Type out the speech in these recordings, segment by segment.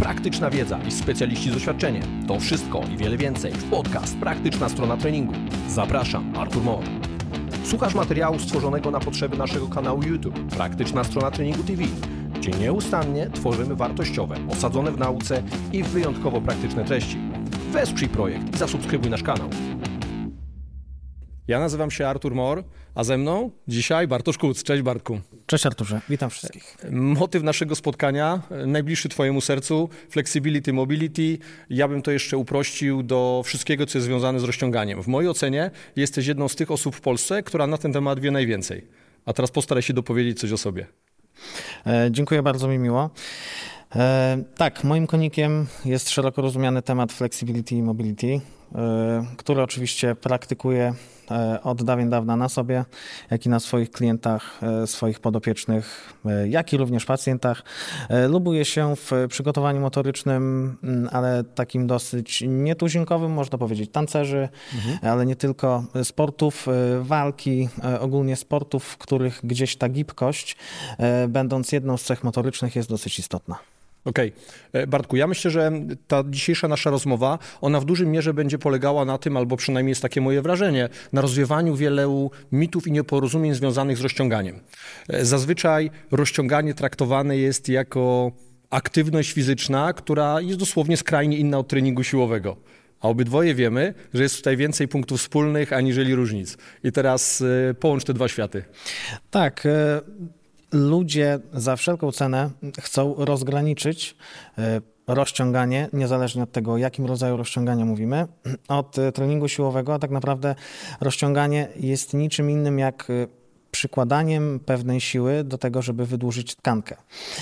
praktyczna wiedza i specjaliści z doświadczeniem. To wszystko i wiele więcej w podcast Praktyczna Strona Treningu. Zapraszam, Artur Mor. Słuchasz materiału stworzonego na potrzeby naszego kanału YouTube Praktyczna Strona Treningu TV, gdzie nieustannie tworzymy wartościowe, osadzone w nauce i wyjątkowo praktyczne treści. Wesprzyj projekt i zasubskrybuj nasz kanał. Ja nazywam się Artur Mor, a ze mną dzisiaj Bartosz Kuc. Cześć Bartku. Cześć Arturze, witam wszystkich. Motyw naszego spotkania, najbliższy Twojemu sercu, flexibility, mobility. Ja bym to jeszcze uprościł do wszystkiego, co jest związane z rozciąganiem. W mojej ocenie jesteś jedną z tych osób w Polsce, która na ten temat wie najwięcej. A teraz postaraj się dopowiedzieć coś o sobie. Dziękuję, bardzo mi miło. Tak, moim konikiem jest szeroko rozumiany temat flexibility i mobility, który oczywiście praktykuję od dawien dawna na sobie, jak i na swoich klientach, swoich podopiecznych, jak i również pacjentach. Lubuję się w przygotowaniu motorycznym, ale takim dosyć nietuzinkowym, można powiedzieć, tancerzy, ale nie tylko, sportów walki, ogólnie sportów, w których gdzieś ta gibkość, będąc jedną z cech motorycznych, jest dosyć istotna. Okej. Bartku, ja myślę, że ta dzisiejsza nasza rozmowa, ona w dużej mierze będzie polegała na tym, albo przynajmniej jest takie moje wrażenie, na rozwiewaniu wielu mitów i nieporozumień związanych z rozciąganiem. Zazwyczaj rozciąganie traktowane jest jako aktywność fizyczna, która jest dosłownie skrajnie inna od treningu siłowego. A obydwoje wiemy, że jest tutaj więcej punktów wspólnych aniżeli różnic. I teraz połącz te dwa światy. Tak. Ludzie za wszelką cenę chcą rozgraniczyć rozciąganie, niezależnie od tego, o jakim rodzaju rozciągania mówimy, od treningu siłowego, a tak naprawdę rozciąganie jest niczym innym jak przykładaniem pewnej siły do tego, żeby wydłużyć tkankę.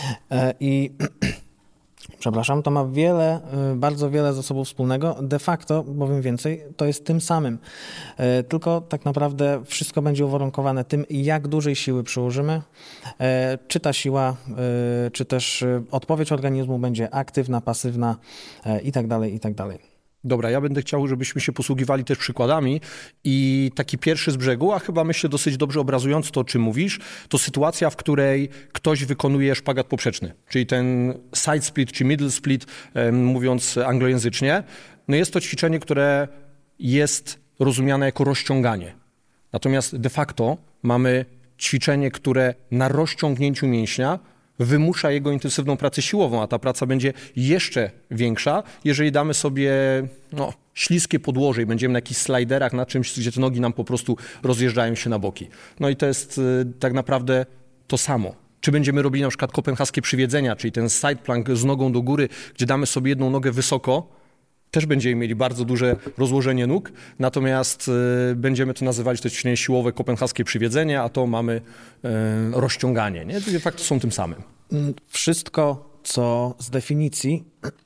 Przepraszam, to ma bardzo wiele ze sobą wspólnego. De facto, powiem więcej, to jest tym samym. Tylko tak naprawdę wszystko będzie uwarunkowane tym, jak dużej siły przyłożymy, czy ta siła, czy też odpowiedź organizmu będzie aktywna, pasywna i tak dalej, i tak dalej. Dobra, ja będę chciał, żebyśmy się posługiwali też przykładami i taki pierwszy z brzegu, a chyba myślę dosyć dobrze obrazujący to, o czym mówisz, to sytuacja, w której ktoś wykonuje szpagat poprzeczny, czyli ten side split czy middle split, mówiąc anglojęzycznie. No jest to ćwiczenie, które jest rozumiane jako rozciąganie. Natomiast de facto mamy ćwiczenie, które na rozciągnięciu mięśnia wymusza jego intensywną pracę siłową, a ta praca będzie jeszcze większa, jeżeli damy sobie śliskie podłoże i będziemy na jakichś slajderach, na czymś, gdzie te nogi nam po prostu rozjeżdżają się na boki. No i to jest tak naprawdę to samo. Czy będziemy robili na przykład kopenhaskie przywiedzenia, czyli ten side plank z nogą do góry, gdzie damy sobie jedną nogę wysoko, też będziemy mieli bardzo duże rozłożenie nóg, natomiast będziemy to nazywali to ćwiczenie siłowe kopenhaskie przywiedzenie, a to mamy rozciąganie. Nie? De facto są tym samym. Wszystko, co z definicji,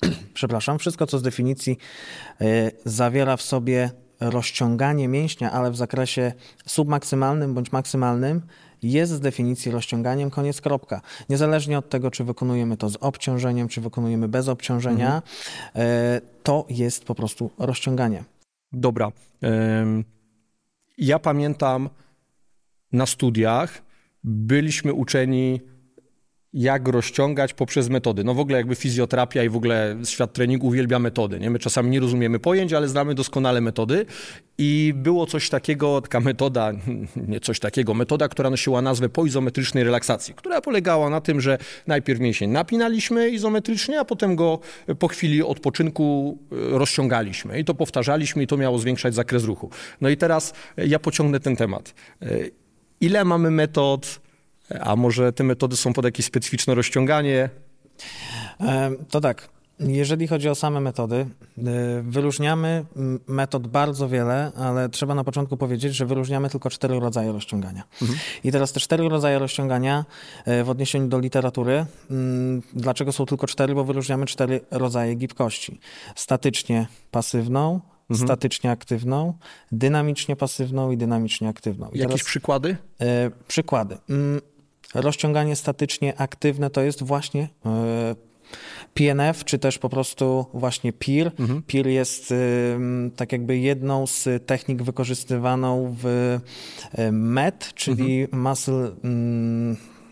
zawiera w sobie rozciąganie mięśnia, ale w zakresie submaksymalnym bądź maksymalnym, jest z definicji rozciąganiem, koniec, kropka. Niezależnie od tego, czy wykonujemy to z obciążeniem, czy wykonujemy bez obciążenia, to jest po prostu rozciąganie. Dobra. Ja pamiętam na studiach byliśmy uczeni, jak rozciągać poprzez metody. No w ogóle jakby fizjoterapia i w ogóle świat treningu uwielbia metody. Nie? My czasami nie rozumiemy pojęć, ale znamy doskonale metody. I było coś takiego, taka metoda, która nosiła nazwę poizometrycznej relaksacji, która polegała na tym, że najpierw mięsień napinaliśmy izometrycznie, a potem go po chwili odpoczynku rozciągaliśmy. I to powtarzaliśmy i to miało zwiększać zakres ruchu. No i teraz ja pociągnę ten temat. Ile mamy metod? A może te metody są pod jakieś specyficzne rozciąganie? To tak, jeżeli chodzi o same metody, wyróżniamy metod bardzo wiele, ale trzeba na początku powiedzieć, że wyróżniamy tylko 4 rodzaje rozciągania. I teraz te 4 rodzaje rozciągania w odniesieniu do literatury, dlaczego są tylko 4? Bo wyróżniamy 4 rodzaje gibkości. Statycznie pasywną, statycznie aktywną, dynamicznie pasywną i dynamicznie aktywną. Jakieś przykłady? Przykłady. Rozciąganie statycznie aktywne to jest właśnie PNF, czy też po prostu właśnie PIR. PIR jest tak jakby jedną z technik wykorzystywaną w MET, czyli Muscle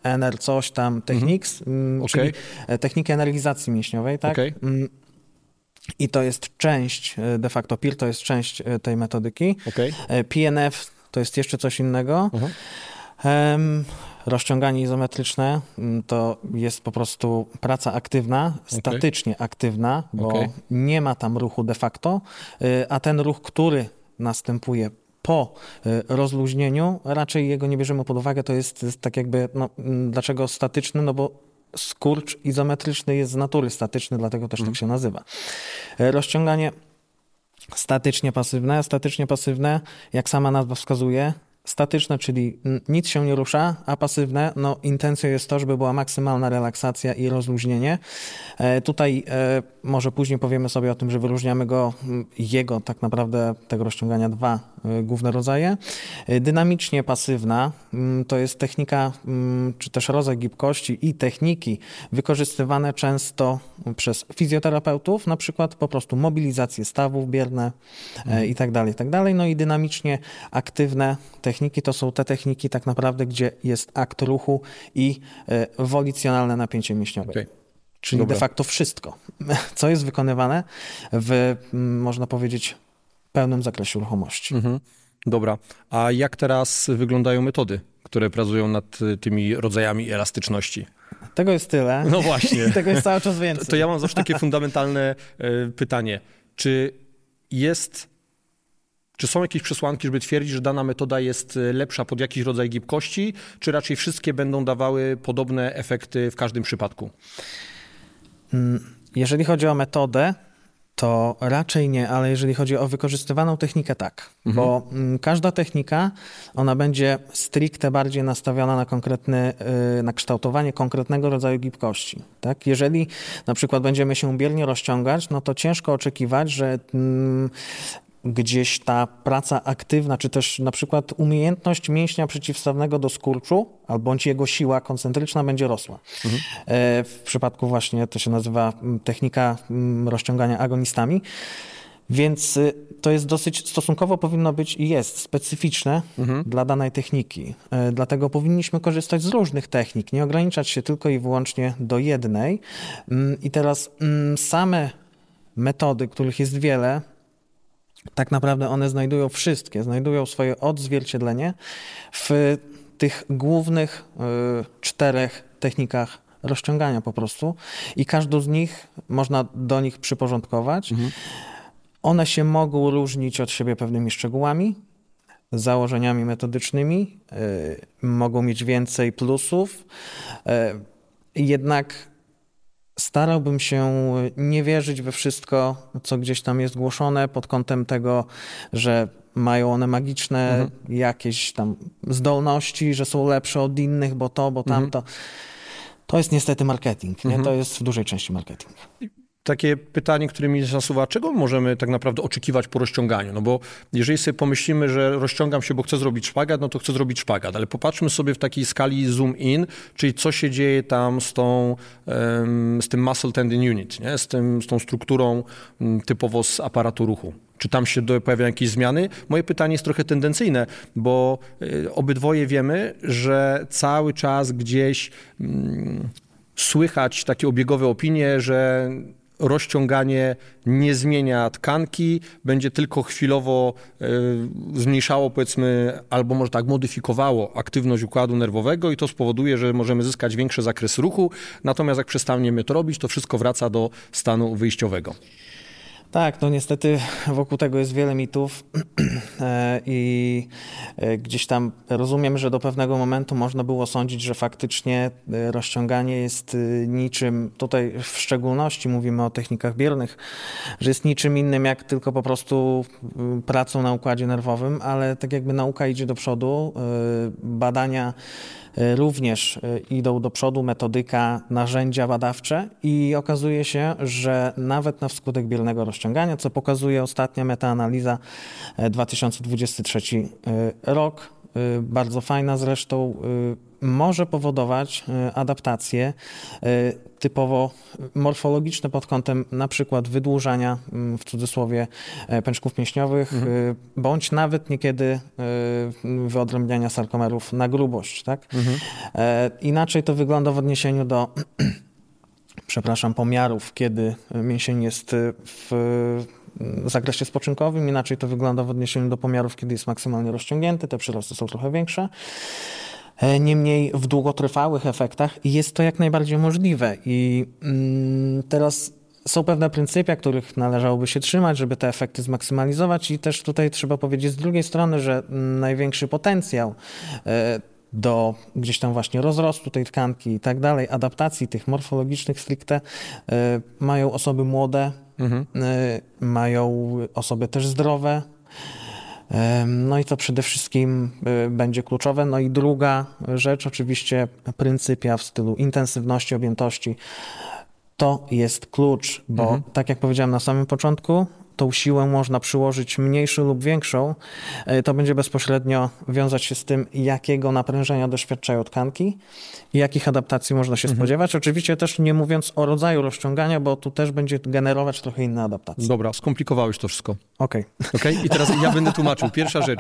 NR coś tam Techniques, czyli techniki energetyzacji mięśniowej, tak? I to jest część, de facto PIR to jest część tej metodyki. PNF to jest jeszcze coś innego. Rozciąganie izometryczne to jest po prostu praca aktywna, statycznie aktywna, bo nie ma tam ruchu de facto, a ten ruch, który następuje po rozluźnieniu, raczej jego nie bierzemy pod uwagę, to jest tak jakby, dlaczego statyczny, no bo skurcz izometryczny jest z natury statyczny, dlatego też tak się nazywa. Rozciąganie statycznie pasywne. Statycznie pasywne, jak sama nazwa wskazuje, statyczne, czyli nic się nie rusza, a pasywne, intencją jest to, żeby była maksymalna relaksacja i rozluźnienie. Tutaj może później powiemy sobie o tym, że wyróżniamy jego tak naprawdę, tego rozciągania, dwa główne rodzaje. Dynamicznie pasywna to jest technika, czy też rodzaj gibkości i techniki wykorzystywane często przez fizjoterapeutów, na przykład po prostu mobilizację stawów bierne i tak dalej. No i dynamicznie aktywne techniki to są te techniki tak naprawdę, gdzie jest akt ruchu i wolicjonalne napięcie mięśniowe. Czyli de facto wszystko, co jest wykonywane w, można powiedzieć, pełnym zakresie ruchomości. Dobra. A jak teraz wyglądają metody, które pracują nad tymi rodzajami elastyczności? Tego jest tyle. No właśnie. Tego jest cały czas więcej. To ja mam zawsze takie fundamentalne pytanie. Czy są jakieś przesłanki, żeby twierdzić, że dana metoda jest lepsza pod jakiś rodzaj gibkości, czy raczej wszystkie będą dawały podobne efekty w każdym przypadku? Jeżeli chodzi o metodę, to raczej nie, ale jeżeli chodzi o wykorzystywaną technikę, tak. Bo każda technika, ona będzie stricte bardziej nastawiona na kształtowanie konkretnego rodzaju gibkości. Tak? Jeżeli na przykład będziemy się biernie rozciągać, no to ciężko oczekiwać, że gdzieś ta praca aktywna, czy też na przykład umiejętność mięśnia przeciwstawnego do skurczu, bądź jego siła koncentryczna będzie rosła. W przypadku właśnie to się nazywa technika rozciągania agonistami. Więc to jest dosyć, stosunkowo powinno być i jest specyficzne dla danej techniki. Dlatego powinniśmy korzystać z różnych technik, nie ograniczać się tylko i wyłącznie do jednej. I teraz same metody, których jest wiele, tak naprawdę one znajdują swoje odzwierciedlenie w tych głównych 4 technikach rozciągania po prostu i każdą z nich można do nich przyporządkować. One się mogą różnić od siebie pewnymi szczegółami, założeniami metodycznymi, mogą mieć więcej plusów, jednak starałbym się nie wierzyć we wszystko, co gdzieś tam jest głoszone pod kątem tego, że mają one magiczne jakieś tam zdolności, że są lepsze od innych, bo to, bo tamto. To jest niestety marketing, nie? To jest w dużej części marketing. Takie pytanie, które mi nasuwa, czego możemy tak naprawdę oczekiwać po rozciąganiu? No bo jeżeli sobie pomyślimy, że rozciągam się, bo chcę zrobić szpagat, no to chcę zrobić szpagat, ale popatrzmy sobie w takiej skali zoom in, czyli co się dzieje tam z tym muscle tendon unit, nie? Z tą strukturą typowo z aparatu ruchu. Czy tam się pojawiają jakieś zmiany? Moje pytanie jest trochę tendencyjne, bo obydwoje wiemy, że cały czas gdzieś słychać takie obiegowe opinie, że rozciąganie nie zmienia tkanki, będzie tylko chwilowo zmniejszało, powiedzmy, albo może tak modyfikowało aktywność układu nerwowego i to spowoduje, że możemy zyskać większy zakres ruchu, natomiast jak przestaniemy to robić, to wszystko wraca do stanu wyjściowego. Tak, no niestety wokół tego jest wiele mitów i gdzieś tam rozumiem, że do pewnego momentu można było sądzić, że faktycznie rozciąganie jest niczym, tutaj w szczególności mówimy o technikach biernych, że jest niczym innym jak tylko po prostu pracą na układzie nerwowym, ale tak jakby nauka idzie do przodu, badania również idą do przodu, metodyka, narzędzia badawcze i okazuje się, że nawet na wskutek biernego rozciągania, co pokazuje ostatnia metaanaliza 2023 rok, bardzo fajna zresztą, może powodować adaptacje typowo morfologiczne pod kątem na przykład wydłużania, w cudzysłowie, pęczków mięśniowych, bądź nawet niekiedy wyodrębniania sarkomerów na grubość. Tak? Inaczej to wygląda w odniesieniu do pomiarów, kiedy mięsień jest w zakresie spoczynkowym, inaczej to wygląda w odniesieniu do pomiarów, kiedy jest maksymalnie rozciągnięty, te przyrosty są trochę większe. Niemniej w długotrwałych efektach jest to jak najbardziej możliwe i teraz są pewne pryncypia, których należałoby się trzymać, żeby te efekty zmaksymalizować i też tutaj trzeba powiedzieć z drugiej strony, że największy potencjał do gdzieś tam właśnie rozrostu tej tkanki i tak dalej, adaptacji tych morfologicznych stricte mają osoby młode, mają osoby też zdrowe. No i to przede wszystkim będzie kluczowe. No i druga rzecz, oczywiście pryncypia w stylu intensywności, objętości. To jest klucz, bo tak jak powiedziałem na samym początku, tą siłę można przyłożyć mniejszą lub większą. To będzie bezpośrednio wiązać się z tym, jakiego naprężenia doświadczają tkanki i jakich adaptacji można się spodziewać. Oczywiście też nie mówiąc o rodzaju rozciągania, bo tu też będzie generować trochę inne adaptacje. Dobra, skomplikowałeś to wszystko. Okej. I teraz ja będę tłumaczył. Pierwsza rzecz.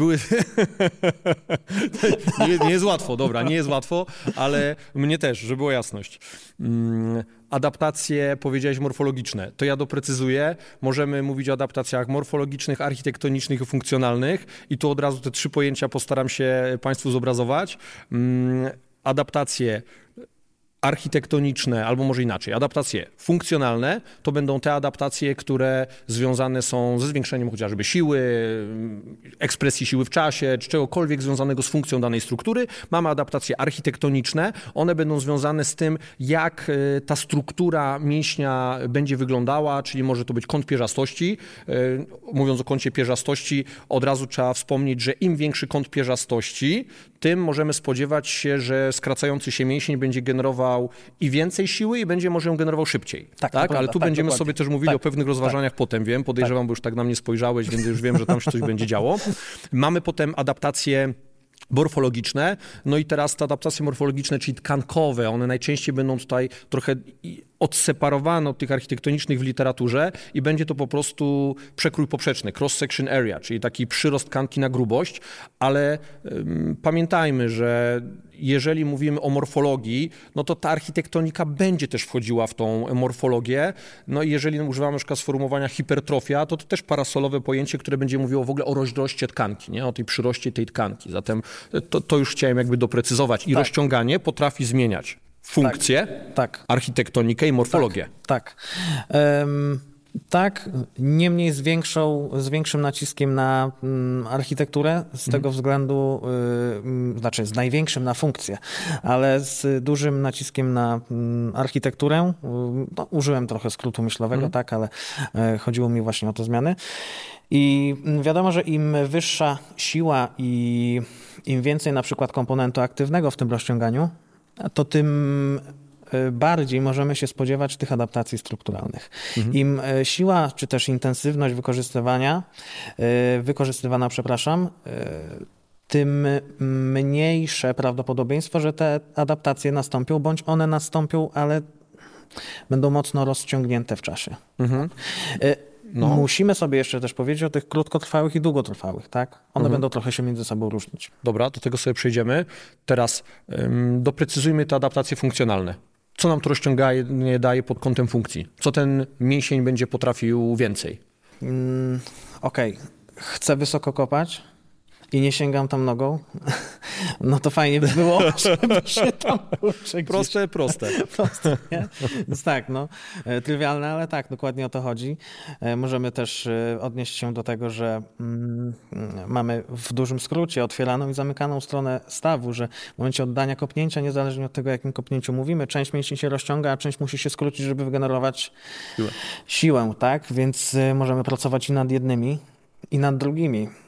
Nie jest łatwo, dobra, nie jest łatwo, ale mnie też, żeby była jasność. Adaptacje, powiedziałeś, morfologiczne. To ja doprecyzuję. Możemy mówić o adaptacjach morfologicznych, architektonicznych i funkcjonalnych. I tu od razu te 3 pojęcia postaram się Państwu zobrazować. Adaptacje architektoniczne, albo może inaczej, adaptacje funkcjonalne, to będą te adaptacje, które związane są ze zwiększeniem chociażby siły, ekspresji siły w czasie, czy czegokolwiek związanego z funkcją danej struktury. Mamy adaptacje architektoniczne, one będą związane z tym, jak ta struktura mięśnia będzie wyglądała, czyli może to być kąt pierzastości. Mówiąc o kącie pierzastości, od razu trzeba wspomnieć, że im większy kąt pierzastości, tym możemy spodziewać się, że skracający się mięsień będzie generował i więcej siły i będzie może ją generował szybciej. Tak? Ale tu będziemy sobie też mówili o pewnych rozważaniach potem, wiem, podejrzewam, bo już tak na mnie spojrzałeś, więc już wiem, że tam się coś będzie działo. Mamy potem adaptacje morfologiczne, no i teraz te adaptacje morfologiczne, czyli tkankowe, one najczęściej będą tutaj trochę odseparowane od tych architektonicznych w literaturze i będzie to po prostu przekrój poprzeczny, cross-section area, czyli taki przyrost tkanki na grubość, ale pamiętajmy, że jeżeli mówimy o morfologii, no to ta architektonika będzie też wchodziła w tą morfologię. No i jeżeli używamy na przykład sformułowania hipertrofia, to też parasolowe pojęcie, które będzie mówiło w ogóle o rozroście tkanki, nie? O tej przyroście tej tkanki. Zatem to już chciałem jakby doprecyzować. I rozciąganie potrafi zmieniać funkcję, architektonikę i morfologię. Tak, niemniej z większym naciskiem na architekturę, z tego względu, znaczy z największym na funkcję, ale z dużym naciskiem na architekturę. No, użyłem trochę skrótu myślowego, tak, ale chodziło mi właśnie o te zmiany. I wiadomo, że im wyższa siła i im więcej na przykład komponentu aktywnego w tym rozciąganiu, to tym bardziej możemy się spodziewać tych adaptacji strukturalnych. Im siła, czy też intensywność wykorzystywana, tym mniejsze prawdopodobieństwo, że te adaptacje nastąpią, bądź one nastąpią, ale będą mocno rozciągnięte w czasie. Musimy sobie jeszcze też powiedzieć o tych krótkotrwałych i długotrwałych, tak? One będą trochę się między sobą różnić. Dobra, do tego sobie przejdziemy. Teraz doprecyzujmy te adaptacje funkcjonalne. Co nam to rozciąganie daje pod kątem funkcji? Co ten mięsień będzie potrafił więcej? Okej. Chcę wysoko kopać i nie sięgam tam nogą, no to fajnie by było, żeby się tam uczyć. Proste, nie? Więc tak, no, trywialne, ale tak, dokładnie o to chodzi. Możemy też odnieść się do tego, że mamy w dużym skrócie otwieraną i zamykaną stronę stawu, że w momencie oddania kopnięcia, niezależnie od tego, o jakim kopnięciu mówimy, część mięśni się rozciąga, a część musi się skrócić, żeby wygenerować siłę, tak? Więc możemy pracować i nad jednymi, i nad drugimi.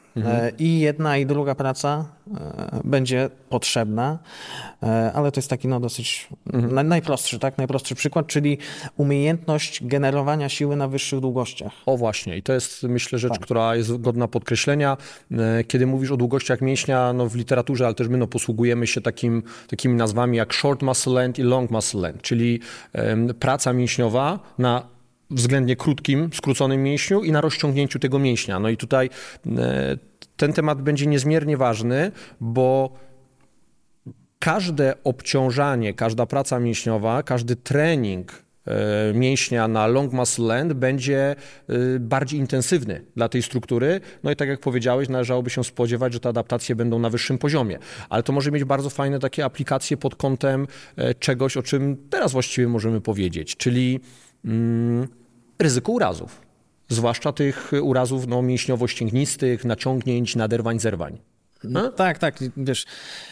I jedna, i druga praca będzie potrzebna, ale to jest taki dosyć najprostszy, tak? Najprostszy przykład, czyli umiejętność generowania siły na wyższych długościach. O właśnie, i to jest, myślę, rzecz, która jest godna podkreślenia. Kiedy mówisz o długościach mięśnia, w literaturze, ale też my posługujemy się takimi nazwami jak short muscle end i long muscle end, czyli praca mięśniowa na względnie krótkim, skróconym mięśniu i na rozciągnięciu tego mięśnia. No i tutaj ten temat będzie niezmiernie ważny, bo każde obciążanie, każda praca mięśniowa, każdy trening mięśnia na long muscle end będzie bardziej intensywny dla tej struktury. No i tak jak powiedziałeś, należałoby się spodziewać, że te adaptacje będą na wyższym poziomie. Ale to może mieć bardzo fajne takie aplikacje pod kątem czegoś, o czym teraz właściwie możemy powiedzieć, czyli ryzyko urazów. Zwłaszcza tych urazów mięśniowo-ścięgnistych, naciągnięć, naderwań, zerwań. Tak, wiesz,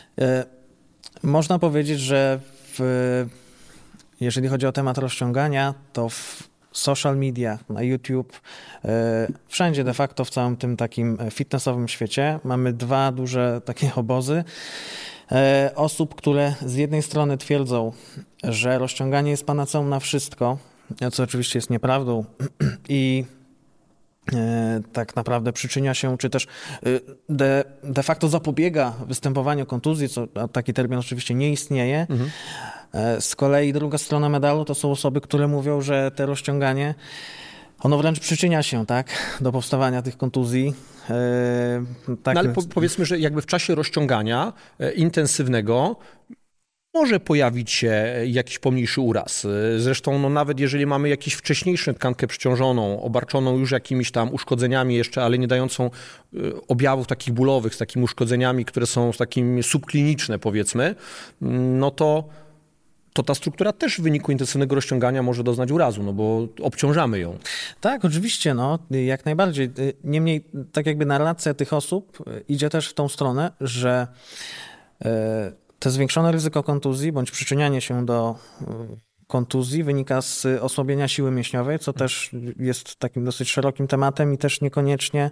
można powiedzieć, że jeżeli chodzi o temat rozciągania, to w social media, na YouTube, wszędzie de facto w całym tym takim fitnessowym świecie mamy dwa duże takie obozy osób, które z jednej strony twierdzą, że rozciąganie jest panaceum na wszystko, co oczywiście jest nieprawdą i tak naprawdę przyczynia się, czy też de facto zapobiega występowaniu kontuzji, taki termin oczywiście nie istnieje. Z kolei druga strona medalu to są osoby, które mówią, że to rozciąganie, ono wręcz przyczynia się do powstawania tych kontuzji. Ale powiedzmy, że jakby w czasie rozciągania intensywnego może pojawić się jakiś pomniejszy uraz. Zresztą nawet jeżeli mamy jakąś wcześniejszą tkankę przeciążoną, obarczoną już jakimiś tam uszkodzeniami jeszcze, ale nie dającą objawów takich bólowych, z takimi uszkodzeniami, które są takimi subkliniczne powiedzmy, no to ta struktura też w wyniku intensywnego rozciągania może doznać urazu, bo obciążamy ją. Tak, oczywiście, jak najbardziej. Niemniej tak jakby narracja tych osób idzie też w tą stronę, że to zwiększone ryzyko kontuzji bądź przyczynianie się do kontuzji wynika z osłabienia siły mięśniowej, co też jest takim dosyć szerokim tematem i też niekoniecznie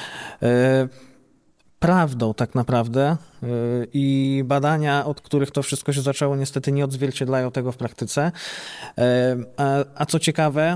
prawdą tak naprawdę. I badania, od których to wszystko się zaczęło, niestety nie odzwierciedlają tego w praktyce. A co ciekawe,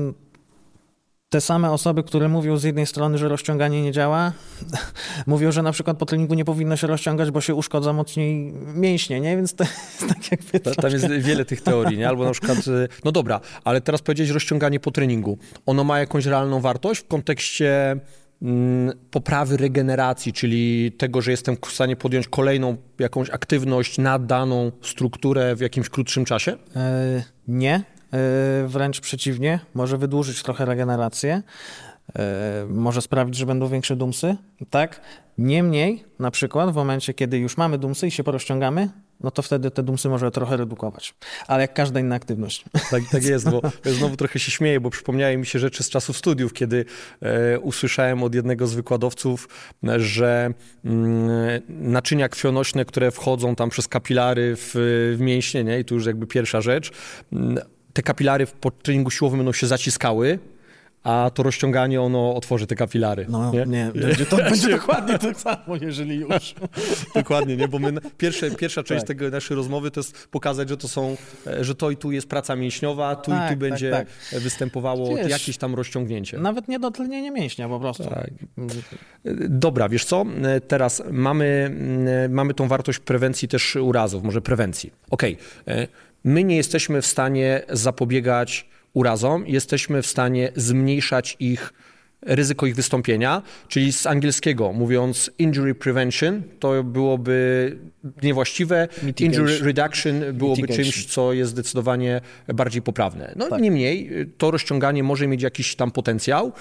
te same osoby, które mówią z jednej strony, że rozciąganie nie działa, mówią, że na przykład po treningu nie powinno się rozciągać, bo się uszkodza mocniej mięśnie, nie? Więc to jest tak jakby troszkę... Tam jest wiele tych teorii, nie? Albo na przykład, no dobra, ale teraz powiedzieć rozciąganie po treningu. Ono ma jakąś realną wartość w kontekście poprawy regeneracji, czyli tego, że jestem w stanie podjąć kolejną jakąś aktywność na daną strukturę w jakimś krótszym czasie? Nie. Wręcz przeciwnie, może wydłużyć trochę regenerację, może sprawić, że będą większe dumsy, tak? Niemniej, na przykład w momencie, kiedy już mamy dumsy i się porozciągamy, no to wtedy te dumsy może trochę redukować, ale jak każda inna aktywność. Tak jest, bo znowu trochę się śmieję, bo przypomniały mi się rzeczy z czasów studiów, kiedy usłyszałem od jednego z wykładowców, że naczynia krwionośne, które wchodzą tam przez kapilary w mięśnie, nie? I tu już jakby pierwsza rzecz, te kapilary po treningu siłowym będą się zaciskały, a to rozciąganie, ono otworzy te kapilary. No nie to będzie dokładnie tak samo, jeżeli już. Dokładnie, nie? Bo pierwsza część tego naszej rozmowy to jest pokazać, że to i tu jest praca mięśniowa, tu i tu będzie występowało jakieś tam rozciągnięcie. Nawet nie dotlenienie mięśnia po prostu. Tak. Dobra, wiesz co? Teraz mamy tą wartość prewencji też urazów, może prewencji. Okej. My nie jesteśmy w stanie zapobiegać urazom, jesteśmy w stanie zmniejszać ryzyko ich wystąpienia, czyli z angielskiego mówiąc injury prevention, to byłoby niewłaściwe, injury reduction byłoby czymś, co jest zdecydowanie bardziej poprawne. Niemniej to rozciąganie może mieć jakiś tam potencjał.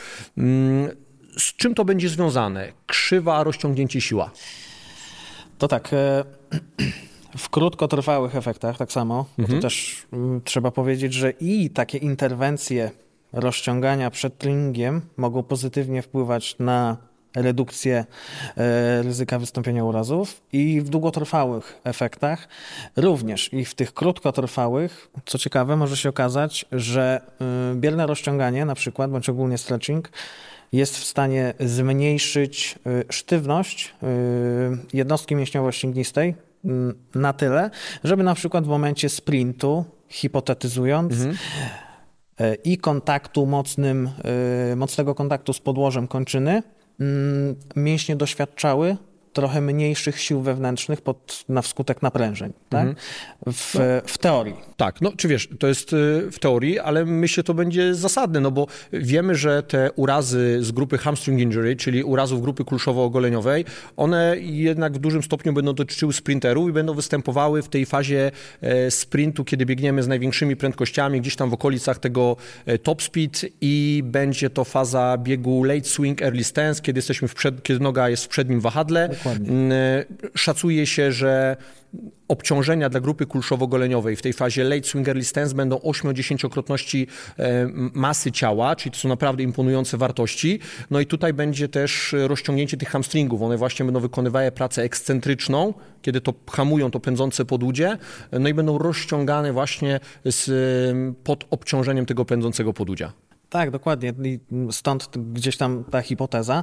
Z czym to będzie związane? Krzywa, rozciągnięcie, siła. To tak... W krótkotrwałych efektach tak samo, bo to też trzeba powiedzieć, że i takie interwencje rozciągania przed treningiem mogą pozytywnie wpływać na redukcję ryzyka wystąpienia urazów i w długotrwałych efektach również. I w tych krótkotrwałych, co ciekawe, może się okazać, że bierne rozciąganie na przykład, bądź ogólnie stretching, jest w stanie zmniejszyć sztywność jednostki mięśniowo-ścięgnistej na tyle, żeby na przykład w momencie sprintu, hipotetyzując, i kontaktu mocnego kontaktu z podłożem kończyny, mięśnie doświadczały trochę mniejszych sił wewnętrznych na wskutek naprężeń, tak? W teorii. Tak, no czy wiesz, to jest w teorii, ale myślę, to będzie zasadne, no bo wiemy, że te urazy z grupy hamstring injury, czyli urazów grupy kulszowo-ogoleniowej, one jednak w dużym stopniu będą dotyczyły sprinterów i będą występowały w tej fazie sprintu, kiedy biegniemy z największymi prędkościami, gdzieś tam w okolicach tego top speed i będzie to faza biegu late swing, early stance, kiedy noga jest w przednim wahadle. Dokładnie. Szacuje się, że obciążenia dla grupy kulszowo-goleniowej w tej fazie late swing early stance będą 8-10-krotności masy ciała, czyli to są naprawdę imponujące wartości. No i tutaj będzie też rozciągnięcie tych hamstringów. One właśnie będą wykonywały pracę ekscentryczną, kiedy to hamują to pędzące podłudzie, no i będą rozciągane właśnie pod obciążeniem tego pędzącego podłudzia. Tak, dokładnie. I stąd gdzieś tam ta hipoteza.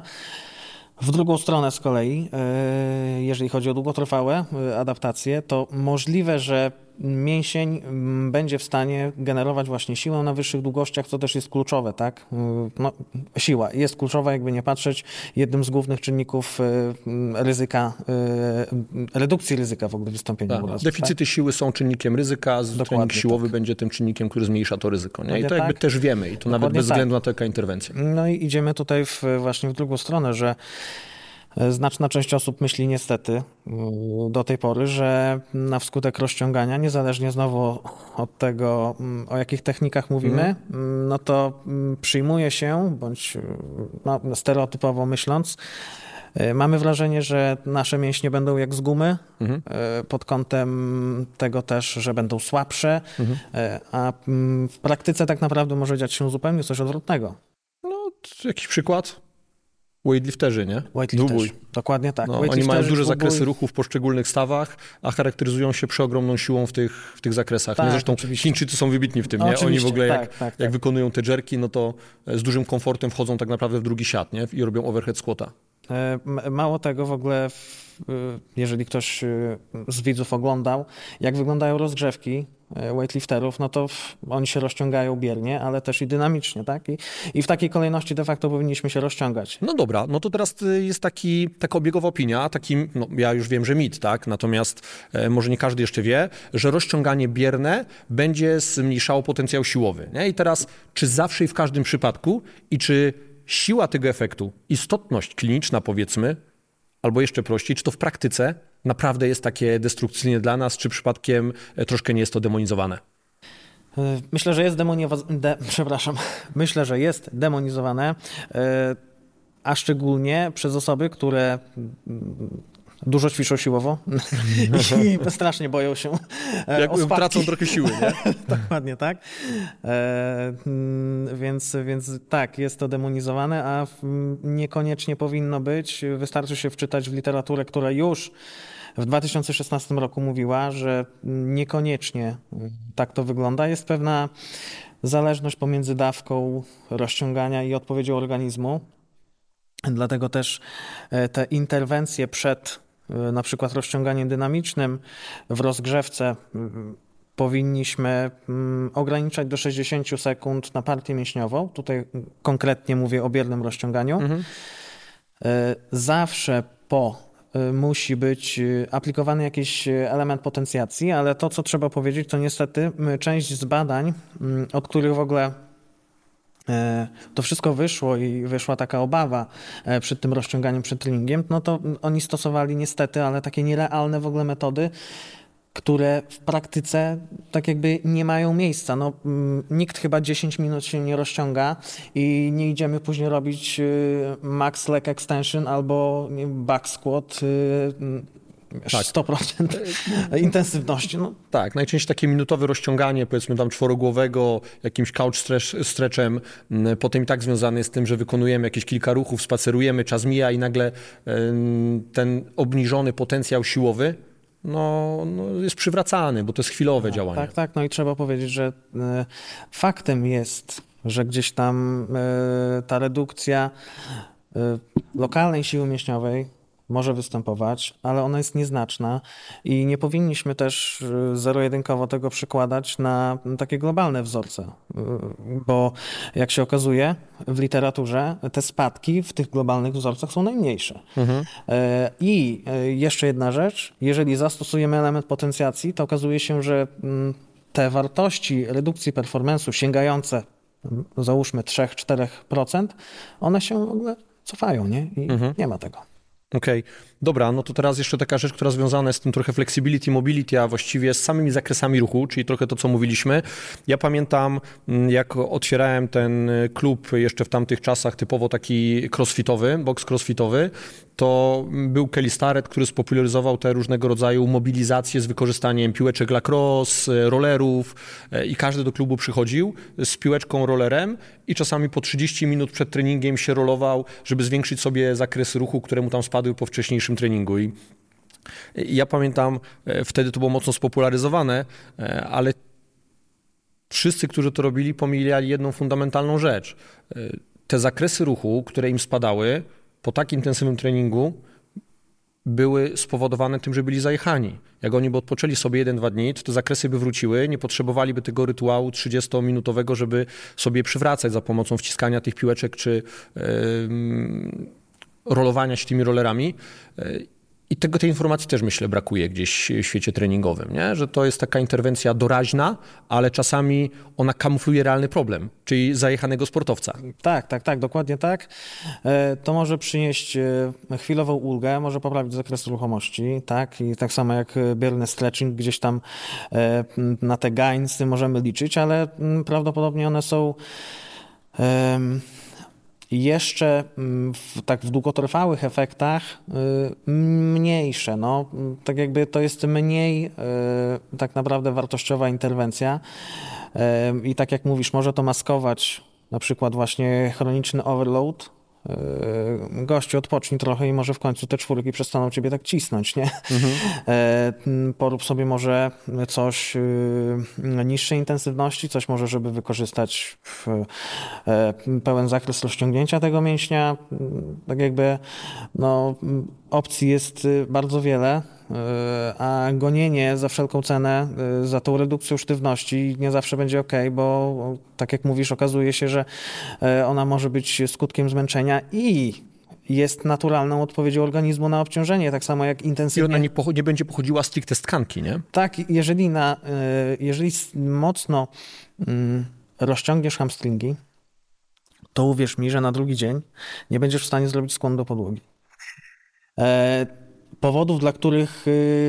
W drugą stronę z kolei, jeżeli chodzi o długotrwałe adaptacje, to możliwe, że mięsień będzie w stanie generować właśnie siłę na wyższych długościach, co też jest kluczowe, tak? No, siła jest kluczowa, jakby nie patrzeć, jednym z głównych czynników ryzyka, redukcji ryzyka w ogóle wystąpienia urazów. Deficyty siły są czynnikiem ryzyka, trening siłowy będzie tym czynnikiem, który zmniejsza to ryzyko. Nie? I to jakby też wiemy, i to nawet bez względu na to, jaka interwencja. No i idziemy tutaj właśnie w drugą stronę, że znaczna część osób myśli niestety do tej pory, że na wskutek rozciągania, niezależnie znowu od tego, o jakich technikach mówimy, no to przyjmuje się, bądź stereotypowo myśląc, mamy wrażenie, że nasze mięśnie będą jak z gumy, pod kątem tego też, że będą słabsze, a w praktyce tak naprawdę może dziać się zupełnie coś odwrotnego. No, jakiś przykład? Weightlifterzy, nie? Weightlifterzy, dokładnie tak. No, oni mają duże zakresy ruchu w poszczególnych stawach, a charakteryzują się przeogromną siłą w tych zakresach. Tak, nie? Zresztą oczywiście. Chińczycy są wybitni w tym, nie? Oni w ogóle jak wykonują te jerki, no to z dużym komfortem wchodzą tak naprawdę w drugi siat, nie? I robią overhead squata. Mało tego, w ogóle, jeżeli ktoś z widzów oglądał, jak wyglądają rozgrzewki weightlifterów, no to oni się rozciągają biernie, ale też i dynamicznie, tak? I w takiej kolejności de facto powinniśmy się rozciągać. No dobra, no to teraz jest taka obiegowa opinia, ja już wiem, że mit, tak? Natomiast może nie każdy jeszcze wie, że rozciąganie bierne będzie zmniejszało potencjał siłowy, nie? I teraz, czy zawsze i w każdym przypadku i czy siła tego efektu, istotność kliniczna powiedzmy, albo jeszcze prościej, czy to w praktyce naprawdę jest takie destrukcyjne dla nas, czy przypadkiem troszkę nie jest to demonizowane? Myślę, że jest Myślę, że jest demonizowane, a szczególnie przez osoby, które dużo ćwiczą siłowo i strasznie boją się jak tracą trochę siły, nie? Dokładnie tak. Więc tak, jest to demonizowane, a niekoniecznie powinno być. Wystarczy się wczytać w literaturę, która już w 2016 roku mówiła, że niekoniecznie tak to wygląda. Jest pewna zależność pomiędzy dawką rozciągania i odpowiedzią organizmu. Dlatego też te interwencje przed na przykład rozciąganiem dynamicznym w rozgrzewce powinniśmy ograniczać do 60 sekund na partię mięśniową. Tutaj konkretnie mówię o biernym rozciąganiu. Zawsze musi być aplikowany jakiś element potencjacji, ale to, co trzeba powiedzieć, to niestety część z badań, od których w ogóle to wszystko wyszło i wyszła taka obawa przed tym rozciąganiem, przed treningiem, no to oni stosowali niestety, ale takie nierealne w ogóle metody, które w praktyce tak jakby nie mają miejsca. No, nikt chyba 10 minut się nie rozciąga i nie idziemy później robić max leg extension albo back squat 100% intensywności. No. Tak, najczęściej takie minutowe rozciąganie, powiedzmy tam czworogłowego, jakimś couch stretchem, potem i tak związane jest z tym, że wykonujemy jakieś kilka ruchów, spacerujemy, czas mija i nagle ten obniżony potencjał siłowy jest przywracany, bo to jest chwilowe działanie. Tak. No i trzeba powiedzieć, że faktem jest że gdzieś tam ta redukcja lokalnej siły mięśniowej może występować, ale ona jest nieznaczna i nie powinniśmy też zero-jedynkowo tego przykładać na takie globalne wzorce, bo jak się okazuje w literaturze te spadki w tych globalnych wzorcach są najmniejsze. I jeszcze jedna rzecz, jeżeli zastosujemy element potencjacji, to okazuje się, że te wartości redukcji performance'u sięgające załóżmy 3-4%, one się w ogóle cofają, nie? I nie ma tego. Okej. Dobra, no to teraz jeszcze taka rzecz, która związana jest z tym trochę flexibility, mobility, a właściwie z samymi zakresami ruchu, czyli trochę to, co mówiliśmy. Ja pamiętam, jak otwierałem ten klub jeszcze w tamtych czasach, typowo taki crossfitowy, box crossfitowy, to był Kelly Starrett, który spopularyzował te różnego rodzaju mobilizacje z wykorzystaniem piłeczek lacrosse, rollerów i każdy do klubu przychodził z piłeczką, rollerem i czasami po 30 minut przed treningiem się rolował, żeby zwiększyć sobie zakres ruchu, które mu tam spadły po wcześniejszym treningu. I ja pamiętam, wtedy to było mocno spopularyzowane, ale wszyscy, którzy to robili, pomijali jedną fundamentalną rzecz. Te zakresy ruchu, które im spadały po tak intensywnym treningu, były spowodowane tym, że byli zajechani. Jak oni by odpoczęli sobie 1-2 dni, to te zakresy by wróciły, nie potrzebowaliby tego rytuału 30-minutowego, żeby sobie przywracać za pomocą wciskania tych piłeczek czy rolowania się tymi rollerami. I tej informacji też, myślę, brakuje gdzieś w świecie treningowym, nie? Że to jest taka interwencja doraźna, ale czasami ona kamufluje realny problem, czyli zajechanego sportowca. Tak, dokładnie tak. To może przynieść chwilową ulgę, może poprawić zakres ruchomości, tak? I tak samo jak bierny stretching, gdzieś tam na te gainsy możemy liczyć, ale prawdopodobnie one są jeszcze w długotrwałych efektach mniejsze. No, tak jakby to jest mniej tak naprawdę wartościowa interwencja i tak jak mówisz, może to maskować na przykład właśnie chroniczny overload. Gościu, odpocznij trochę i może w końcu te czwórki przestaną ciebie tak cisnąć, nie? Porób sobie może coś niższej intensywności, coś może, żeby wykorzystać pełen zakres rozciągnięcia tego mięśnia. Tak jakby no, opcji jest bardzo wiele, a gonienie za wszelką cenę za tą redukcją sztywności nie zawsze będzie ok, bo tak jak mówisz, okazuje się, że ona może być skutkiem zmęczenia i jest naturalną odpowiedzią organizmu na obciążenie, tak samo jak intensywnie. I ona nie będzie pochodziła stricte z tkanki, nie? Tak, jeżeli mocno rozciągniesz hamstringi, to uwierz mi, że na drugi dzień nie będziesz w stanie zrobić skłonu do podłogi. Powodów, dla których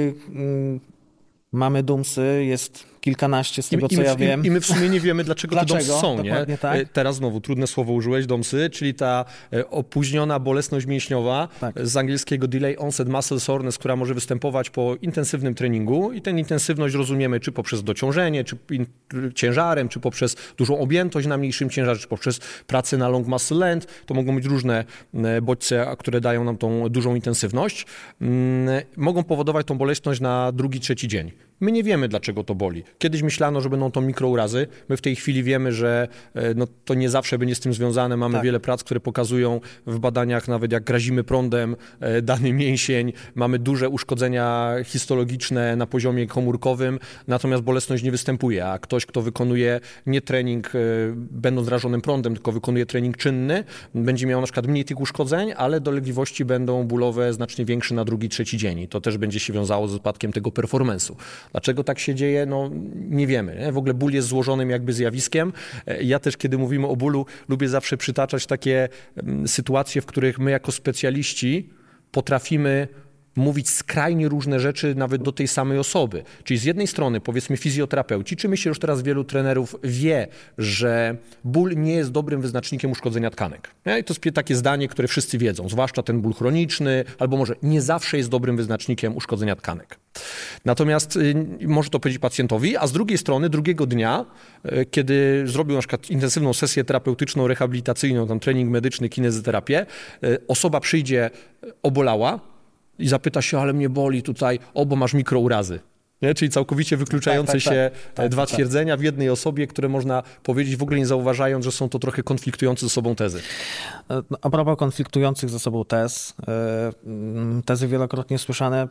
mamy DUMSy, jest kilkanaście z tego, co ja wiem. I my w sumie nie wiemy, dlaczego te DUMSy są, nie? Tak. Teraz znowu trudne słowo użyłeś, DUMSy, czyli ta opóźniona bolesność mięśniowa, tak. Z angielskiego Delay Onset Muscle Soreness, która może występować po intensywnym treningu i tę intensywność rozumiemy czy poprzez dociążenie, czy ciężarem, czy poprzez dużą objętość na mniejszym ciężarze, czy poprzez pracę na long muscle length. To mogą być różne bodźce, które dają nam tą dużą intensywność. Mogą powodować tą bolesność na drugi, trzeci dzień. My nie wiemy, dlaczego to boli. Kiedyś myślano, że będą to mikrourazy. My w tej chwili wiemy, że no, to nie zawsze będzie z tym związane. Mamy wiele prac, które pokazują w badaniach, nawet jak grazimy prądem dany mięsień, mamy duże uszkodzenia histologiczne na poziomie komórkowym, natomiast bolesność nie występuje. A ktoś, kto wykonuje nie trening będąc rażonym prądem, tylko wykonuje trening czynny, będzie miał na przykład mniej tych uszkodzeń, ale dolegliwości będą bólowe znacznie większe na drugi, trzeci dzień. I to też będzie się wiązało z upadkiem tego performance'u. Dlaczego tak się dzieje? No nie wiemy. Nie? W ogóle ból jest złożonym jakby zjawiskiem. Ja też, kiedy mówimy o bólu, lubię zawsze przytaczać takie sytuacje, w których my jako specjaliści potrafimy mówić skrajnie różne rzeczy nawet do tej samej osoby. Czyli z jednej strony, powiedzmy, fizjoterapeuci, czy myślę, że już teraz wielu trenerów wie, że ból nie jest dobrym wyznacznikiem uszkodzenia tkanek. I to jest takie zdanie, które wszyscy wiedzą, zwłaszcza ten ból chroniczny, albo może nie zawsze jest dobrym wyznacznikiem uszkodzenia tkanek. Natomiast może to powiedzieć pacjentowi, a z drugiej strony drugiego dnia, kiedy zrobił na przykład intensywną sesję terapeutyczną, rehabilitacyjną, tam trening medyczny, kinezjoterapię, osoba przyjdzie obolała, i zapyta się, ale mnie boli tutaj, bo masz mikrourazy. Nie? Czyli całkowicie wykluczające się dwa twierdzenia w jednej osobie, które można powiedzieć w ogóle nie zauważając, że są to trochę konfliktujące ze sobą tezy. A propos konfliktujących ze sobą tezy wielokrotnie słyszane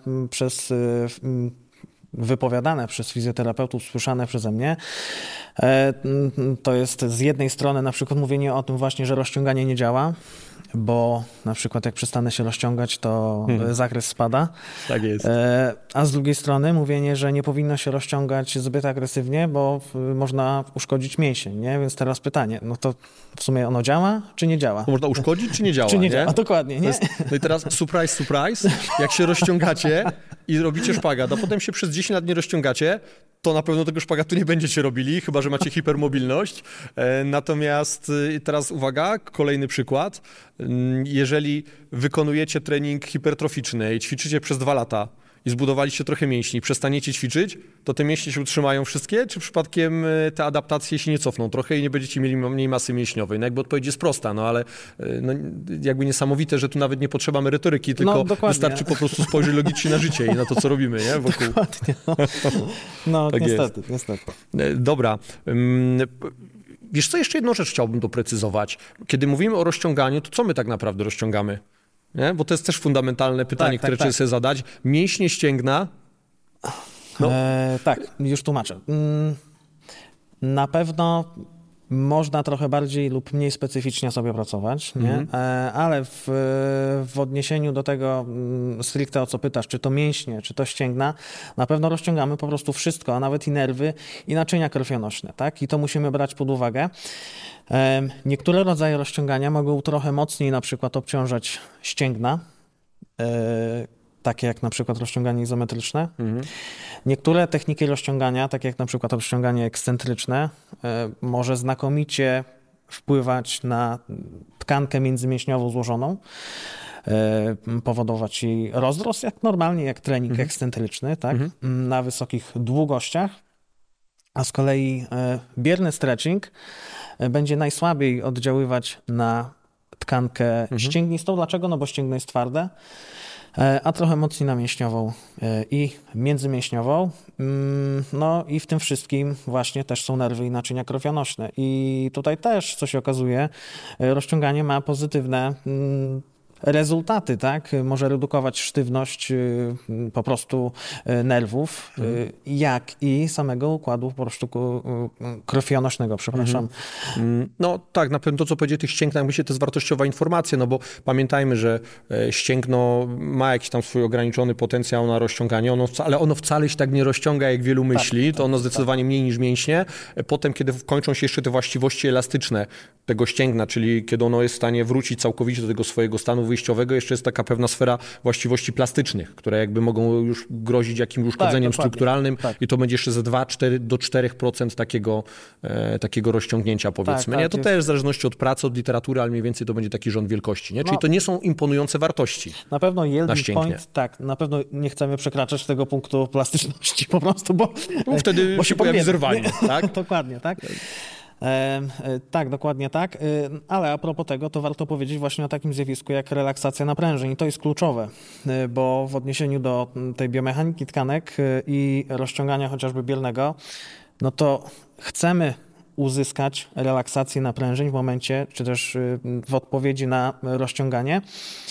wypowiadane przez fizjoterapeutów, słyszane przeze mnie, to jest z jednej strony na przykład mówienie o tym właśnie, że rozciąganie nie działa, bo na przykład jak przestanę się rozciągać, to zakres spada. Tak jest. A z drugiej strony mówienie, że nie powinno się rozciągać zbyt agresywnie, bo można uszkodzić mięsień, nie? Więc teraz pytanie, no to w sumie ono działa, czy nie działa? To można uszkodzić, czy nie działa? Czy nie działa, dokładnie, nie? No i teraz surprise, surprise, jak się rozciągacie i robicie szpagat, a potem się przez 10 lat nie rozciągacie, to na pewno tego szpagatu nie będziecie robili, chyba że macie hipermobilność. Natomiast teraz uwaga, kolejny przykład. Jeżeli wykonujecie trening hipertroficzny i ćwiczycie przez 2 lata i zbudowaliście trochę mięśni, przestaniecie ćwiczyć, to te mięśnie się utrzymają wszystkie, czy przypadkiem te adaptacje się nie cofną trochę i nie będziecie mieli mniej masy mięśniowej? No jakby odpowiedź jest prosta, no ale no, jakby niesamowite, że tu nawet nie potrzeba merytoryki, tylko wystarczy po prostu spojrzeć logicznie na życie i na to, co robimy, nie? Wokół. Dokładnie. No tak niestety. Dobra. Wiesz co, jeszcze jedną rzecz chciałbym doprecyzować. Kiedy mówimy o rozciąganiu, to co my tak naprawdę rozciągamy? Nie? Bo to jest też fundamentalne pytanie, które trzeba sobie zadać. Mięśnie ścięgna? No. Tak, już tłumaczę. Na pewno można trochę bardziej lub mniej specyficznie sobie pracować, nie? Ale w odniesieniu do tego stricte o co pytasz, czy to mięśnie, czy to ścięgna, na pewno rozciągamy po prostu wszystko, a nawet i nerwy i naczynia krwionośne, tak? I to musimy brać pod uwagę. Niektóre rodzaje rozciągania mogą trochę mocniej na przykład obciążać ścięgna, takie jak na przykład rozciąganie izometryczne. Niektóre techniki rozciągania, takie jak na przykład rozciąganie ekscentryczne, może znakomicie wpływać na tkankę międzymięśniową złożoną, powodować jej rozrost, jak normalnie, jak trening ekscentryczny, tak? Na wysokich długościach. A z kolei bierny stretching będzie najsłabiej oddziaływać na tkankę ścięgnistą. Dlaczego? No bo ścięgno jest twarde, a trochę mocniej na mięśniową i międzymięśniową. No i w tym wszystkim właśnie też są nerwy i naczynia krwionośne. I tutaj też, co się okazuje, rozciąganie ma pozytywne rezultaty, tak? Może redukować sztywność po prostu nerwów, jak i samego układu po prostu krwionośnego, przepraszam. No tak, na pewno to, co powiedzieć o tych ścięgnach, myślę, to jest wartościowa informacja, no bo pamiętajmy, że ścięgno ma jakiś tam swój ograniczony potencjał na rozciąganie, ale ono wcale się tak nie rozciąga, jak wielu myśli, to ono zdecydowanie mniej niż mięśnie. Potem, kiedy kończą się jeszcze te właściwości elastyczne tego ścięgna, czyli kiedy ono jest w stanie wrócić całkowicie do tego swojego stanu wyjściowego, jeszcze jest taka pewna sfera właściwości plastycznych, które jakby mogą już grozić jakimś uszkodzeniem strukturalnym i to będzie jeszcze ze 2-4% takiego rozciągnięcia, powiedzmy. Nie? To też w zależności od pracy, od literatury, ale mniej więcej to będzie taki rząd wielkości. Nie? Czyli to nie są imponujące wartości. Na pewno yielding point, tak, na pewno nie chcemy przekraczać tego punktu plastyczności po prostu, bo wtedy bo się pojawi zerwanie. Tak? Dokładnie, tak. Tak, dokładnie tak, ale a propos tego, to warto powiedzieć właśnie o takim zjawisku jak relaksacja naprężeń i to jest kluczowe, bo w odniesieniu do tej biomechaniki tkanek i rozciągania chociażby bielnego, no to chcemy uzyskać relaksację naprężeń w momencie, czy też w odpowiedzi na rozciąganie.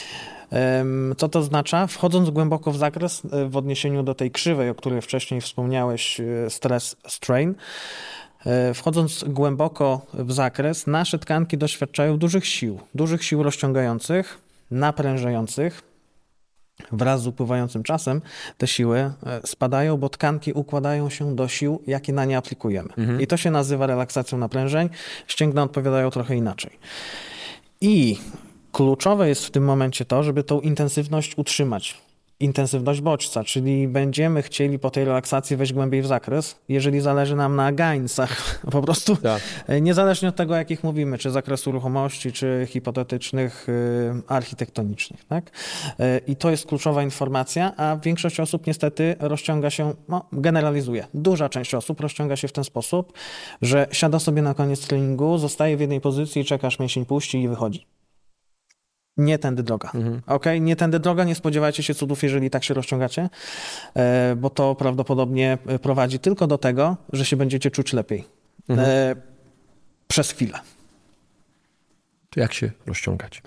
Co to oznacza? Wchodząc głęboko w zakres w odniesieniu do tej krzywej, o której wcześniej wspomniałeś, stress-strain, wchodząc głęboko w zakres, nasze tkanki doświadczają dużych sił rozciągających, naprężających. Wraz z upływającym czasem te siły spadają, bo tkanki układają się do sił, jakie na nie aplikujemy. I to się nazywa relaksacją naprężeń. Ścięgna odpowiadają trochę inaczej. I kluczowe jest w tym momencie to, żeby tą intensywność utrzymać. Intensywność bodźca, czyli będziemy chcieli po tej relaksacji wejść głębiej w zakres, jeżeli zależy nam na gainsach, po prostu niezależnie od tego, o jakich mówimy, czy zakresu ruchomości, czy hipotetycznych, architektonicznych. Tak? I to jest kluczowa informacja, a większość osób niestety rozciąga się, generalizuje. Duża część osób rozciąga się w ten sposób, że siada sobie na koniec treningu, zostaje w jednej pozycji, czeka aż mięsień puści i wychodzi. nie tędy droga. Okej? Nie tędy droga, nie spodziewajcie się cudów, jeżeli tak się rozciągacie, bo to prawdopodobnie prowadzi tylko do tego, że się będziecie czuć lepiej. Przez chwilę. To jak się rozciągać?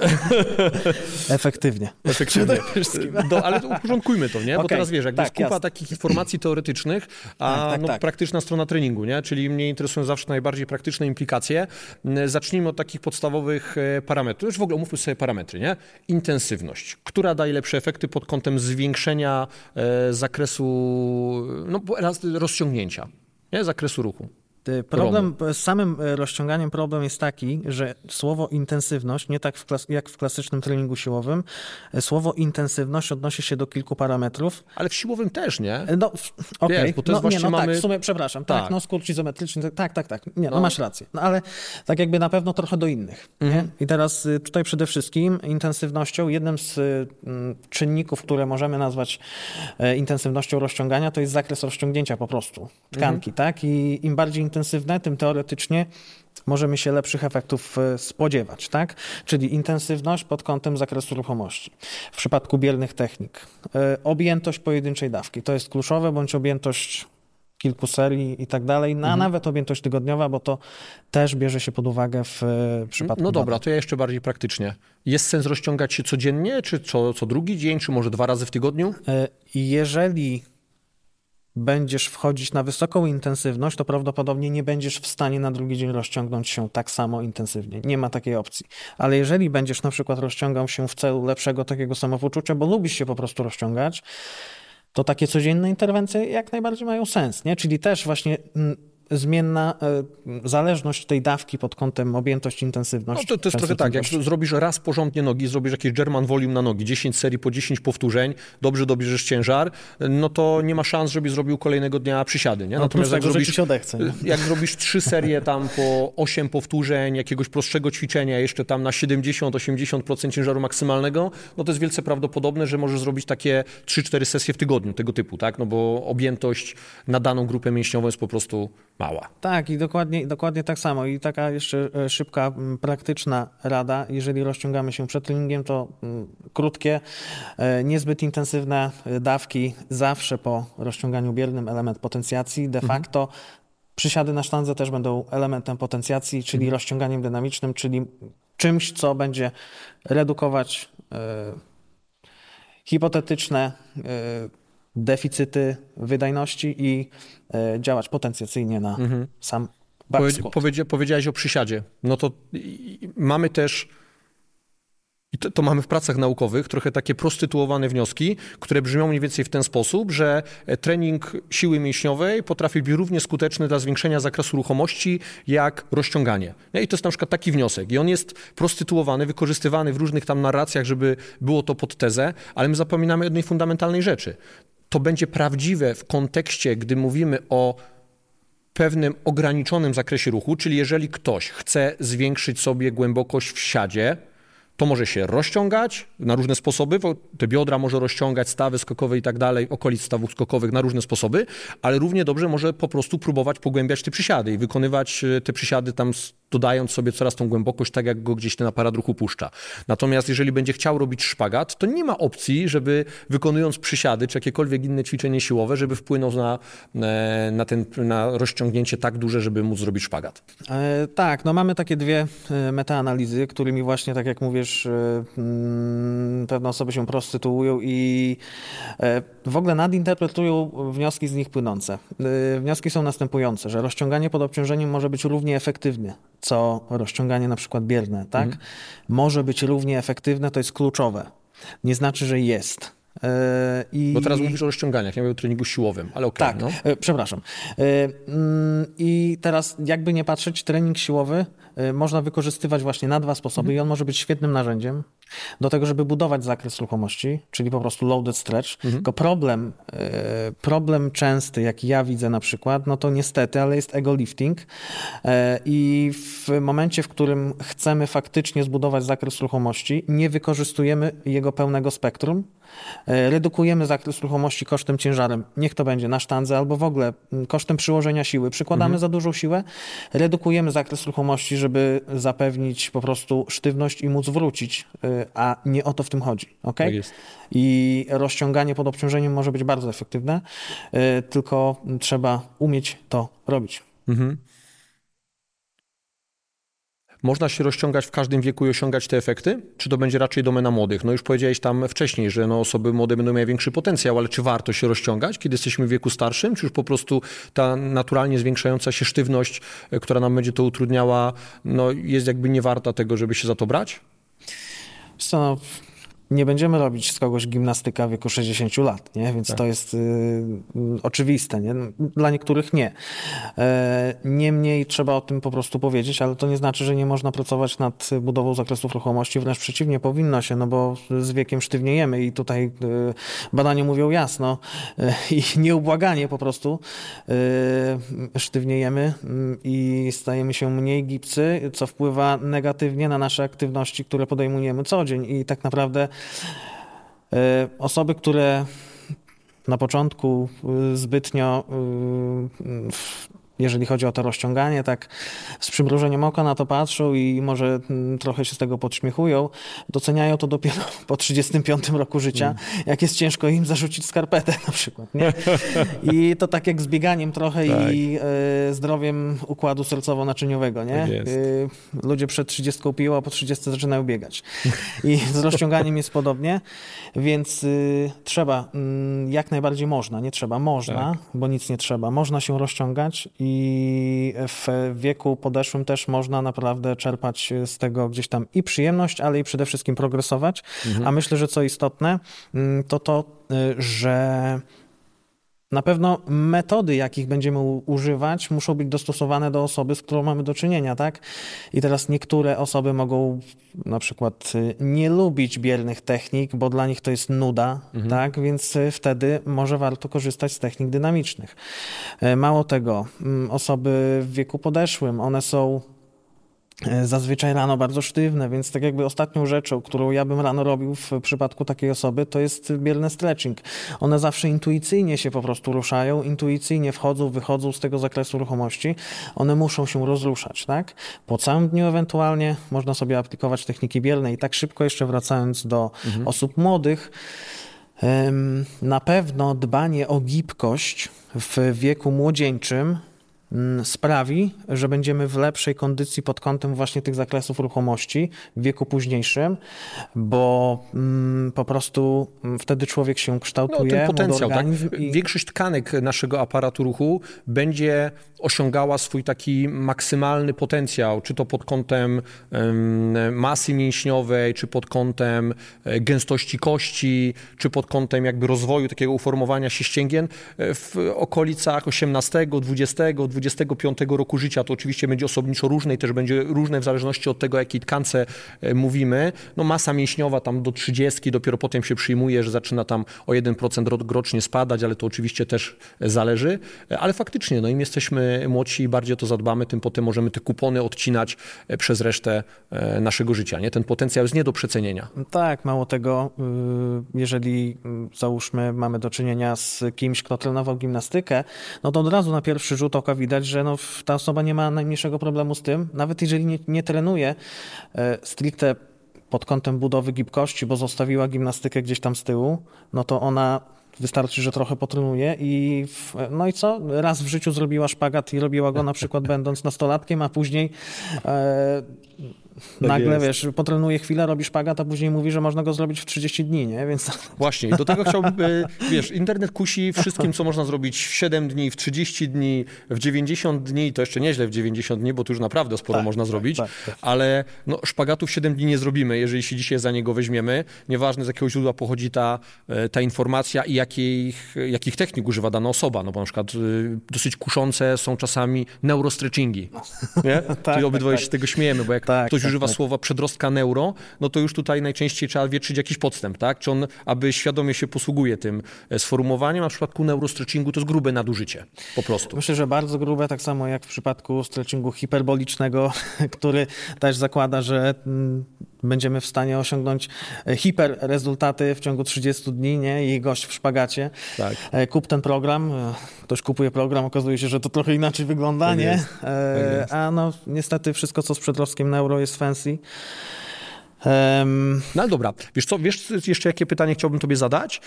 Efektywnie. Ale to uporządkujmy to, nie? Bo teraz wiesz, jest kupa takich informacji teoretycznych, a praktyczna strona treningu, nie? Czyli mnie interesują zawsze najbardziej praktyczne implikacje. Zacznijmy od takich podstawowych parametrów. Już w ogóle omówmy sobie parametry, nie? Intensywność. Która daje lepsze efekty pod kątem zwiększenia zakresu, rozciągnięcia, nie? Zakresu ruchu. Problem z samym rozciąganiem problem jest taki, że słowo intensywność, nie tak jak w klasycznym treningu siłowym, słowo intensywność odnosi się do kilku parametrów. Ale w siłowym też, nie? No, okej. Wiesz, bo to jest właśnie mamy... tak, w sumie, przepraszam, skrót izometryczny, tak, masz rację. No ale tak jakby na pewno trochę do innych. Nie? I teraz tutaj przede wszystkim intensywnością, jednym z czynników, które możemy nazwać intensywnością rozciągania, to jest zakres rozciągnięcia po prostu tkanki, tak? I im bardziej intensywne, tym teoretycznie możemy się lepszych efektów spodziewać, tak? Czyli intensywność pod kątem zakresu ruchomości. W przypadku biernych technik. Objętość pojedynczej dawki. To jest kluczowe, bądź objętość kilku serii i tak dalej, a nawet objętość tygodniowa, bo to też bierze się pod uwagę w przypadku No dobra, to ja jeszcze bardziej praktycznie. Jest sens rozciągać się codziennie, czy co drugi dzień, czy może 2 razy w tygodniu? Jeżeli będziesz wchodzić na wysoką intensywność, to prawdopodobnie nie będziesz w stanie na drugi dzień rozciągnąć się tak samo intensywnie. Nie ma takiej opcji. Ale jeżeli będziesz na przykład rozciągał się w celu lepszego takiego samopoczucia, bo lubisz się po prostu rozciągać, to takie codzienne interwencje jak najbardziej mają sens, nie? Czyli też właśnie zmienna zależność tej dawki pod kątem objętość, intensywność. No to jest trochę tak, jak zrobisz raz porządnie nogi, zrobisz jakieś German volume na nogi, 10 serii po 10 powtórzeń, dobrze dobierzesz ciężar, no to nie ma szans, żebyś zrobił kolejnego dnia przysiady, nie? Natomiast jak zrobisz 3 serie tam po 8 powtórzeń jakiegoś prostszego ćwiczenia, jeszcze tam na 70-80% ciężaru maksymalnego, no to jest wielce prawdopodobne, że możesz zrobić takie 3-4 sesje w tygodniu tego typu, tak? No bo objętość na daną grupę mięśniową jest po prostu mała. Tak, i dokładnie tak samo. I taka jeszcze szybka, praktyczna rada. Jeżeli rozciągamy się przed treningiem, to krótkie, niezbyt intensywne dawki zawsze po rozciąganiu biernym, element potencjacji. De facto przysiady na sztandze też będą elementem potencjacji, czyli rozciąganiem dynamicznym, czyli czymś, co będzie redukować hipotetyczne deficyty wydajności i działać potencjacyjnie na sam back squat. Powiedziałeś o przysiadzie. No to mamy też, i to mamy w pracach naukowych, trochę takie prostytuowane wnioski, które brzmią mniej więcej w ten sposób, że trening siły mięśniowej potrafi być równie skuteczny dla zwiększenia zakresu ruchomości jak rozciąganie. I to jest na przykład taki wniosek. I on jest prostytuowany, wykorzystywany w różnych tam narracjach, żeby było to pod tezę, ale my zapominamy o jednej fundamentalnej rzeczy. To będzie prawdziwe w kontekście, gdy mówimy o pewnym ograniczonym zakresie ruchu, czyli jeżeli ktoś chce zwiększyć sobie głębokość w siadzie, to może się rozciągać na różne sposoby, te biodra może rozciągać, stawy skokowe i tak dalej, okolic stawów skokowych na różne sposoby, ale równie dobrze może po prostu próbować pogłębiać te przysiady i wykonywać te przysiady tam dodając sobie coraz tą głębokość, tak jak go gdzieś ten aparat ruchu puszcza. Natomiast jeżeli będzie chciał robić szpagat, to nie ma opcji, żeby wykonując przysiady czy jakiekolwiek inne ćwiczenie siłowe, żeby wpłynął na rozciągnięcie tak duże, żeby móc zrobić szpagat. Tak, no mamy takie 2 metaanalizy, którymi właśnie, tak jak mówisz, pewne osoby się prostytuują i w ogóle nadinterpretują wnioski z nich płynące. Wnioski są następujące, że rozciąganie pod obciążeniem może być równie efektywne, co rozciąganie na przykład bierne, tak? Może być równie efektywne, to jest kluczowe. Nie znaczy, że jest. Bo teraz mówisz o rozciąganiach, nie mówię o treningu siłowym, ale okej. Tak, przepraszam. I teraz jakby nie patrzeć, trening siłowy można wykorzystywać właśnie na 2 sposoby i on może być świetnym narzędziem do tego, żeby budować zakres ruchomości, czyli po prostu loaded stretch. Tylko problem częsty, jaki ja widzę na przykład, no to niestety, ale jest ego lifting i w momencie, w którym chcemy faktycznie zbudować zakres ruchomości, nie wykorzystujemy jego pełnego spektrum, redukujemy zakres ruchomości kosztem ciężarem, niech to będzie na sztandze albo w ogóle kosztem przyłożenia siły. Przykładamy za dużą siłę, redukujemy zakres ruchomości, żeby żeby zapewnić po prostu sztywność i móc wrócić, a nie o to w tym chodzi. Okay? Tak jest. I rozciąganie pod obciążeniem może być bardzo efektywne, tylko trzeba umieć to robić. Mhm. Można się rozciągać w każdym wieku i osiągać te efekty? Czy to będzie raczej domena młodych? No już powiedziałeś tam wcześniej, że osoby młode będą miały większy potencjał, ale czy warto się rozciągać, kiedy jesteśmy w wieku starszym? Czy już po prostu ta naturalnie zwiększająca się sztywność, która nam będzie to utrudniała, jest jakby nie warta tego, żeby się za to brać? Co, nie będziemy robić z kogoś gimnastyka w wieku 60 lat, nie? Więc tak. To jest oczywiste, nie? Dla niektórych nie. Niemniej trzeba o tym po prostu powiedzieć, ale to nie znaczy, że nie można pracować nad budową zakresów ruchomości, wręcz przeciwnie, powinno się, bo z wiekiem sztywniejemy i tutaj badania mówią jasno i nieubłaganie po prostu sztywniejemy i stajemy się mniej gibcy, co wpływa negatywnie na nasze aktywności, które podejmujemy co dzień i tak naprawdę osoby, które na początku zbytnio, jeżeli chodzi o to rozciąganie, tak z przymrużeniem oka na to patrzą i może trochę się z tego podśmiechują, doceniają to dopiero po 35 roku życia, jak jest ciężko im zarzucić skarpetę na przykład. Nie? I to tak jak z bieganiem trochę tak. I zdrowiem układu sercowo-naczyniowego. Nie? Tak ludzie przed 30 piją, a po 30 zaczynają biegać. I z rozciąganiem jest podobnie, więc trzeba, jak najbardziej można, nie trzeba, można, tak. Bo nic nie trzeba, można się rozciągać i w wieku podeszłym też można naprawdę czerpać z tego gdzieś tam i przyjemność, ale i przede wszystkim progresować. A myślę, że co istotne, to, że na pewno metody, jakich będziemy używać, muszą być dostosowane do osoby, z którą mamy do czynienia, tak? I teraz niektóre osoby mogą na przykład nie lubić biernych technik, bo dla nich to jest nuda, tak? Więc wtedy może warto korzystać z technik dynamicznych. Mało tego, osoby w wieku podeszłym, one są zazwyczaj rano bardzo sztywne, więc tak jakby ostatnią rzeczą, którą ja bym rano robił w przypadku takiej osoby, to jest bierny stretching. One zawsze intuicyjnie się po prostu ruszają, intuicyjnie wchodzą, wychodzą z tego zakresu ruchomości. One muszą się rozruszać, tak? Po całym dniu ewentualnie można sobie aplikować techniki bierne i tak szybko jeszcze wracając do osób młodych, na pewno dbanie o gibkość w wieku młodzieńczym sprawi, że będziemy w lepszej kondycji pod kątem właśnie tych zakresów ruchomości w wieku późniejszym, bo po prostu wtedy człowiek się kształtuje, ten potencjał, tak? I... Większość tkanek naszego aparatu ruchu będzie osiągała swój taki maksymalny potencjał, czy to pod kątem masy mięśniowej, czy pod kątem gęstości kości, czy pod kątem jakby rozwoju takiego uformowania się ścięgien w okolicach 18, 20, 25 roku życia. To oczywiście będzie osobniczo różne i też będzie różne w zależności od tego, jakiej tkance mówimy. Masa mięśniowa tam do 30, dopiero potem się przyjmuje, że zaczyna tam o 1% rocznie spadać, ale to oczywiście też zależy. Ale faktycznie, im jesteśmy młodsi i bardziej o to zadbamy, tym potem możemy te kupony odcinać przez resztę naszego życia. Nie? Ten potencjał jest nie do przecenienia. Tak, mało tego, jeżeli załóżmy mamy do czynienia z kimś, kto trenował gimnastykę, to od razu na pierwszy rzut oka widać, że ta osoba nie ma najmniejszego problemu z tym, nawet jeżeli nie trenuje stricte pod kątem budowy gibkości, bo zostawiła gimnastykę gdzieś tam z tyłu, to ona wystarczy, że trochę potrenuje i co? Raz w życiu zrobiła szpagat i robiła go na przykład będąc nastolatkiem, a później nagle, potrenuje chwilę, robi szpagat, a później mówi, że można go zrobić w 30 dni, nie? Więc... Właśnie, do tego chciałbym, internet kusi wszystkim, co można zrobić w 7 dni, w 30 dni, w 90 dni, to jeszcze nieźle w 90 dni, bo tu już naprawdę sporo można zrobić, ale szpagatu w 7 dni nie zrobimy, jeżeli się dzisiaj za niego weźmiemy. Nieważne, z jakiego źródła pochodzi ta informacja i jakich technik używa dana osoba, bo na przykład dosyć kuszące są czasami neurostretchingi, nie? Czyli obydwoje się z tego śmiejemy, bo jak ktoś używa słowa przedrostka neuro, to już tutaj najczęściej trzeba wietrzyć jakiś podstęp, tak? Czy on, aby świadomie się posługuje tym sformułowaniem, a w przypadku neurostretchingu to jest grube nadużycie, po prostu. Myślę, że bardzo grube, tak samo jak w przypadku stretchingu hiperbolicznego, który też zakłada, że będziemy w stanie osiągnąć hiper rezultaty w ciągu 30 dni, nie? I gość w szpagacie. Tak. Kup ten program, ktoś kupuje program, okazuje się, że to trochę inaczej wygląda, Tak nie? jest. Tak jest. A no niestety wszystko, co z przedrostkiem neuro jest fancy. No ale dobra, wiesz co, wiesz jeszcze jakie pytanie chciałbym tobie zadać?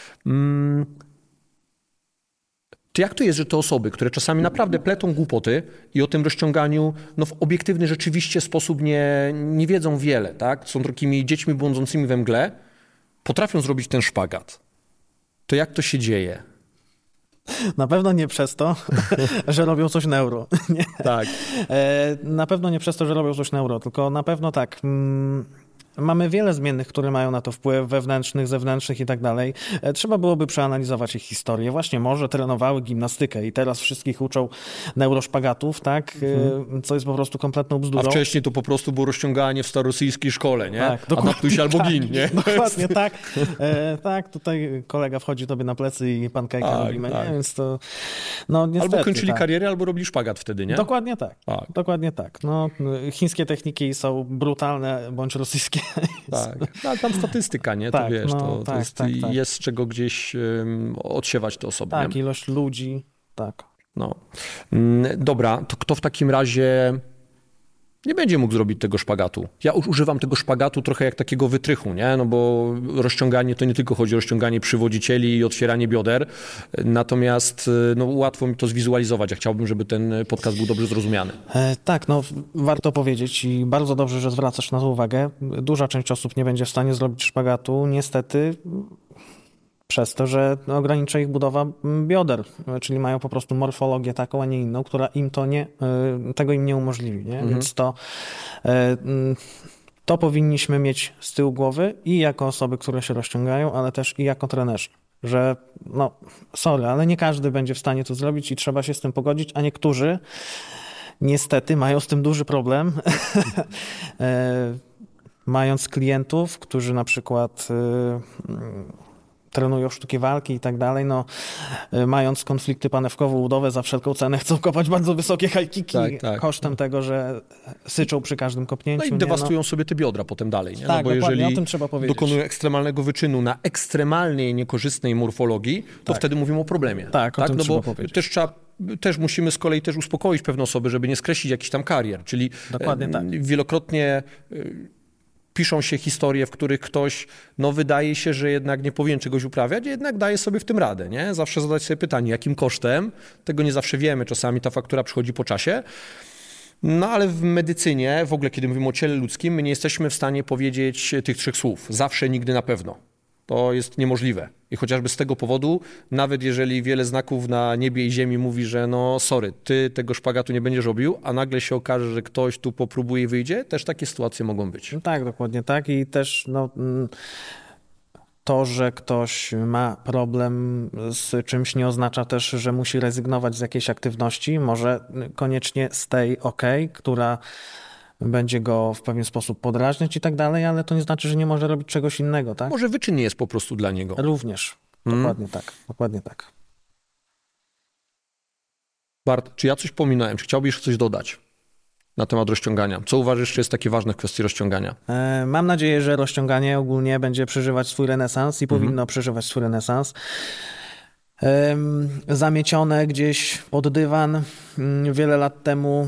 To jak to jest, że te osoby, które czasami naprawdę pletą głupoty i o tym rozciąganiu no w obiektywny rzeczywiście sposób nie wiedzą wiele, tak? Są takimi dziećmi błądzącymi we mgle, potrafią zrobić ten szpagat. To jak to się dzieje? Na pewno nie przez to, że robią coś neuro. Nie. Tak. Na pewno nie przez to, że robią coś neuro, tylko na pewno tak. Mamy wiele zmiennych, które mają na to wpływ, wewnętrznych, zewnętrznych i tak dalej. Trzeba byłoby przeanalizować ich historię. Właśnie może trenowały gimnastykę i teraz wszystkich uczą neuroszpagatów, tak? Co jest po prostu kompletną bzdurą. A wcześniej to po prostu było rozciąganie w starosyjskiej szkole, nie? Tak, Adaptuj się albo gin, nie? Dokładnie tak. Tak, tutaj kolega wchodzi tobie na plecy i pankejka Tak, robimy, tak. nie? Więc to no niestety. Albo kończyli tak. karierę, albo robili szpagat wtedy, nie? Dokładnie tak. Tak. Dokładnie tak. No, chińskie techniki są brutalne, bądź rosyjskie. Tak, no, ale tam statystyka, nie? Tak, To wiesz, no, to tak, jest, tak. jest z czego gdzieś odsiewać te osoby. Tak, nie? ilość ludzi, tak. No. Dobra, to kto w takim razie nie będzie mógł zrobić tego szpagatu? Ja już używam tego szpagatu trochę jak takiego wytrychu, nie? No bo rozciąganie to nie tylko chodzi o rozciąganie przywodzicieli i otwieranie bioder, natomiast no, łatwo mi to zwizualizować. Ja chciałbym, żeby ten podcast był dobrze zrozumiany. Tak, no warto powiedzieć i bardzo dobrze, że zwracasz na to uwagę. Duża część osób nie będzie w stanie zrobić szpagatu, niestety przez to, że ogranicza ich budowa bioder, czyli mają po prostu morfologię taką, a nie inną, która im to tego im nie umożliwi, nie? Więc to powinniśmy mieć z tyłu głowy i jako osoby, które się rozciągają, ale też i jako trenerzy, że no sorry, ale nie każdy będzie w stanie to zrobić i trzeba się z tym pogodzić, a niektórzy niestety mają z tym duży problem. Mając klientów, którzy na przykład trenują sztuki walki i tak dalej, no mając konflikty panewkowo-udowe za wszelką cenę chcą kopać bardzo wysokie high kicki Tak. kosztem tego, że syczą przy każdym kopnięciu. No i dewastują sobie te biodra potem dalej, nie? Tak, No bo jeżeli o tym trzeba powiedzieć. dokonują ekstremalnego wyczynu na ekstremalnie niekorzystnej morfologii, to wtedy mówimy o problemie. Tak, o tym no trzeba bo powiedzieć. też musimy z kolei też uspokoić pewne osoby, żeby nie skreślić jakichś tam karier, czyli Dokładnie tak. wielokrotnie piszą się historie, w których ktoś, no wydaje się, że jednak nie powinien czegoś uprawiać, jednak daje sobie w tym radę, nie? Zawsze zadać sobie pytanie, jakim kosztem, tego nie zawsze wiemy, czasami ta faktura przychodzi po czasie, no ale w medycynie, w ogóle kiedy mówimy o ciele ludzkim, my nie jesteśmy w stanie powiedzieć tych 3 słów, zawsze, nigdy, na pewno. To jest niemożliwe. I chociażby z tego powodu, nawet jeżeli wiele znaków na niebie i ziemi mówi, że no sorry, ty tego szpagatu nie będziesz robił, a nagle się okaże, że ktoś tu popróbuje i wyjdzie, też takie sytuacje mogą być. No tak, dokładnie tak i też no, to, że ktoś ma problem z czymś nie oznacza też, że musi rezygnować z jakiejś aktywności, może koniecznie stay która będzie go w pewien sposób podrażniać i tak dalej, ale to nie znaczy, że nie może robić czegoś innego, tak? Może wyczyn nie jest po prostu dla niego. Również. Dokładnie tak. Dokładnie tak. Bart, czy ja coś pominąłem? Czy chciałbyś coś dodać na temat rozciągania? Co uważasz, że jest takie ważne w kwestii rozciągania? Mam nadzieję, że rozciąganie ogólnie będzie przeżywać swój renesans i powinno przeżywać swój renesans. Zamiecione gdzieś pod dywan wiele lat temu,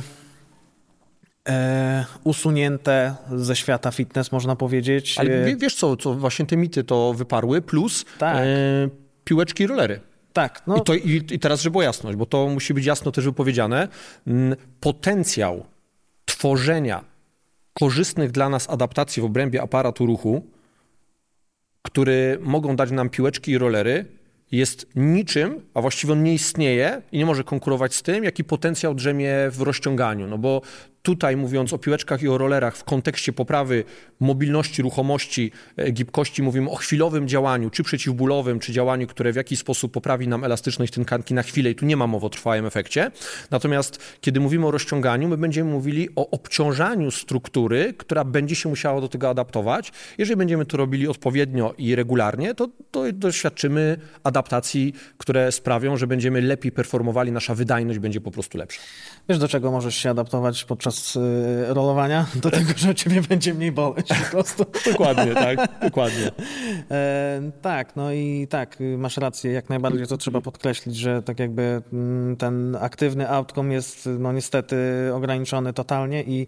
usunięte ze świata fitness, można powiedzieć. Ale wiesz co właśnie te mity to wyparły, plus Tak. Piłeczki i rollery. Tak. No, I teraz, żeby była jasność, bo to musi być jasno też wypowiedziane, potencjał tworzenia korzystnych dla nas adaptacji w obrębie aparatu ruchu, który mogą dać nam piłeczki i rollery, jest niczym, a właściwie on nie istnieje i nie może konkurować z tym, jaki potencjał drzemie w rozciąganiu. No bo tutaj mówiąc o piłeczkach i o rollerach w kontekście poprawy mobilności, ruchomości, gibkości, mówimy o chwilowym działaniu, czy przeciwbólowym, czy działaniu, które w jakiś sposób poprawi nam elastyczność tkanki na chwilę i tu nie ma mowy o trwałym efekcie. Natomiast kiedy mówimy o rozciąganiu, my będziemy mówili o obciążaniu struktury, która będzie się musiała do tego adaptować. Jeżeli będziemy to robili odpowiednio i regularnie, to doświadczymy adaptacji, które sprawią, że będziemy lepiej performowali, nasza wydajność będzie po prostu lepsza. wiesz, do czego możesz się adaptować podczas podczas rolowania do tego, że u ciebie będzie mniej boleć po prostu. Dokładnie, tak, dokładnie. Tak, no i tak, masz rację, jak najbardziej to trzeba podkreślić, że tak jakby ten aktywny outcome jest no niestety ograniczony totalnie i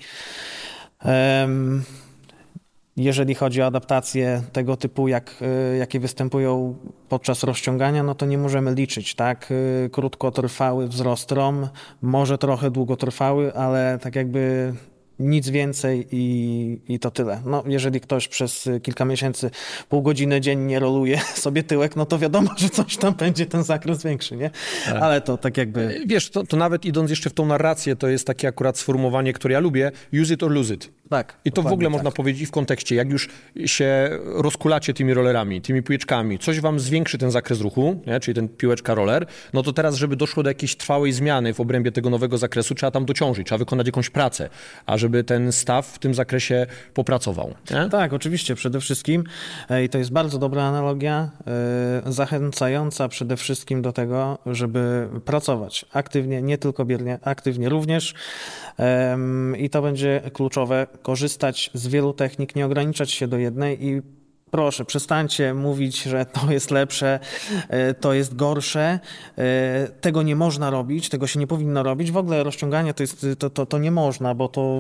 jeżeli chodzi o adaptacje tego typu, jakie występują podczas rozciągania, no to nie możemy liczyć, tak? Krótkotrwały wzrost ROM, może trochę długotrwały, ale tak jakby nic więcej i to tyle. No, jeżeli ktoś przez kilka miesięcy, pół godziny dziennie roluje sobie tyłek, no to wiadomo, że coś tam będzie ten zakres większy, nie? Ale to tak jakby... Wiesz, to nawet idąc jeszcze w tą narrację, to jest takie akurat sformułowanie, które ja lubię, use it or lose it. Tak. I to w ogóle można powiedzieć w kontekście, jak już się rozkulacie tymi rollerami, tymi piłeczkami, coś wam zwiększy ten zakres ruchu, nie? Czyli ten piłeczka roller, no to teraz, żeby doszło do jakiejś trwałej zmiany w obrębie tego nowego zakresu, trzeba tam dociążyć, trzeba wykonać jakąś pracę, a żeby ten staw w tym zakresie popracował. Nie? Tak, oczywiście, przede wszystkim i to jest bardzo dobra analogia, zachęcająca przede wszystkim do tego, żeby pracować aktywnie, nie tylko biernie, aktywnie również i to będzie kluczowe. Korzystać z wielu technik, nie ograniczać się do jednej i proszę, przestańcie mówić, że to jest lepsze, to jest gorsze, tego nie można robić, tego się nie powinno robić. W ogóle rozciąganie to nie można, bo to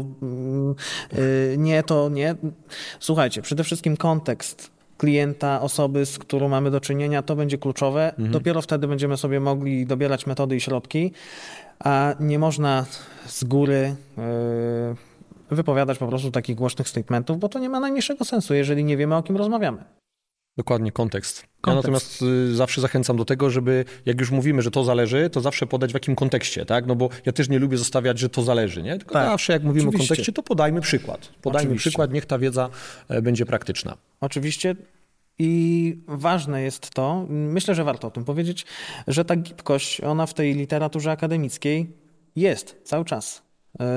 nie. Słuchajcie, przede wszystkim kontekst klienta, osoby, z którą mamy do czynienia, to będzie kluczowe. Dopiero wtedy będziemy sobie mogli dobierać metody i środki, a nie można z góry wypowiadać po prostu takich głośnych statementów, bo to nie ma najmniejszego sensu, jeżeli nie wiemy, o kim rozmawiamy. Dokładnie, kontekst. Ja natomiast zawsze zachęcam do tego, żeby jak już mówimy, że to zależy, to zawsze podać w jakim kontekście, tak? No bo ja też nie lubię zostawiać, że to zależy, nie? Tylko zawsze jak mówimy o kontekście, to podajmy przykład. Przykład, niech ta wiedza będzie praktyczna. Oczywiście. I ważne jest to, myślę, że warto o tym powiedzieć, że ta gibkość, ona w tej literaturze akademickiej jest cały czas.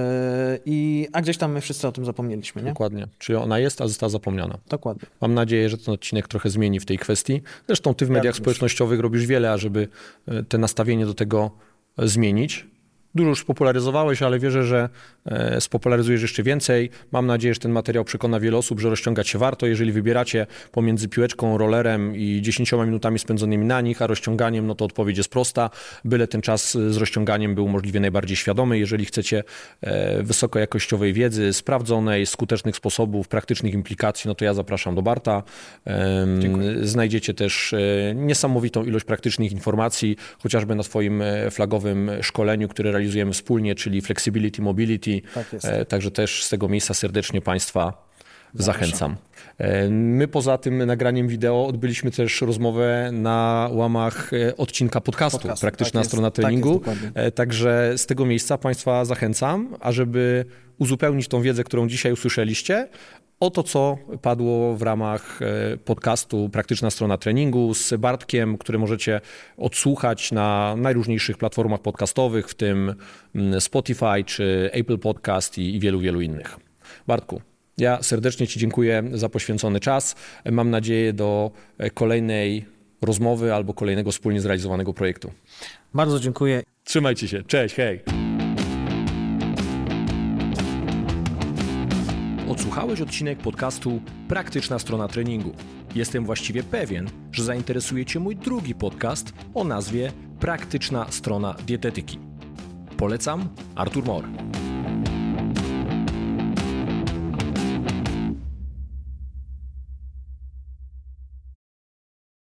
A gdzieś tam my wszyscy o tym zapomnieliśmy, nie? Dokładnie. Czyli ona jest, a została zapomniana. Dokładnie. Mam nadzieję, że ten odcinek trochę zmieni w tej kwestii. Zresztą ty w mediach społecznościowych robisz wiele, ażeby te nastawienie do tego zmienić. Dużo już spopularyzowałeś, ale wierzę, że spopularyzujesz jeszcze więcej. Mam nadzieję, że ten materiał przekona wiele osób, że rozciągać się warto. Jeżeli wybieracie pomiędzy piłeczką, rollerem i 10 minutami spędzonymi na nich, a rozciąganiem, no to odpowiedź jest prosta. Byle ten czas z rozciąganiem był możliwie najbardziej świadomy. Jeżeli chcecie wysokojakościowej wiedzy, sprawdzonej, skutecznych sposobów, praktycznych implikacji, no to ja zapraszam do Barta. Znajdziecie też niesamowitą ilość praktycznych informacji, chociażby na swoim flagowym szkoleniu, które realizujemy wspólnie, czyli Flexibility, Mobility. Tak jest. Także też z tego miejsca serdecznie Państwa zachęcam. My poza tym nagraniem wideo odbyliśmy też rozmowę na łamach odcinka podcastu Praktyczna strona treningu. Także z tego miejsca Państwa zachęcam, ażeby uzupełnić tą wiedzę, którą dzisiaj usłyszeliście, o to, co padło w ramach podcastu Praktyczna strona treningu z Bartkiem, które możecie odsłuchać na najróżniejszych platformach podcastowych, w tym Spotify czy Apple Podcast i wielu, wielu innych. Bartku, ja serdecznie Ci dziękuję za poświęcony czas. Mam nadzieję do kolejnej rozmowy albo kolejnego wspólnie zrealizowanego projektu. Bardzo dziękuję. Trzymajcie się. Cześć, hej. Odsłuchałeś odcinek podcastu Praktyczna strona treningu. Jestem właściwie pewien, że zainteresuje Cię mój drugi podcast o nazwie Praktyczna strona dietetyki. Polecam, Artur Mor.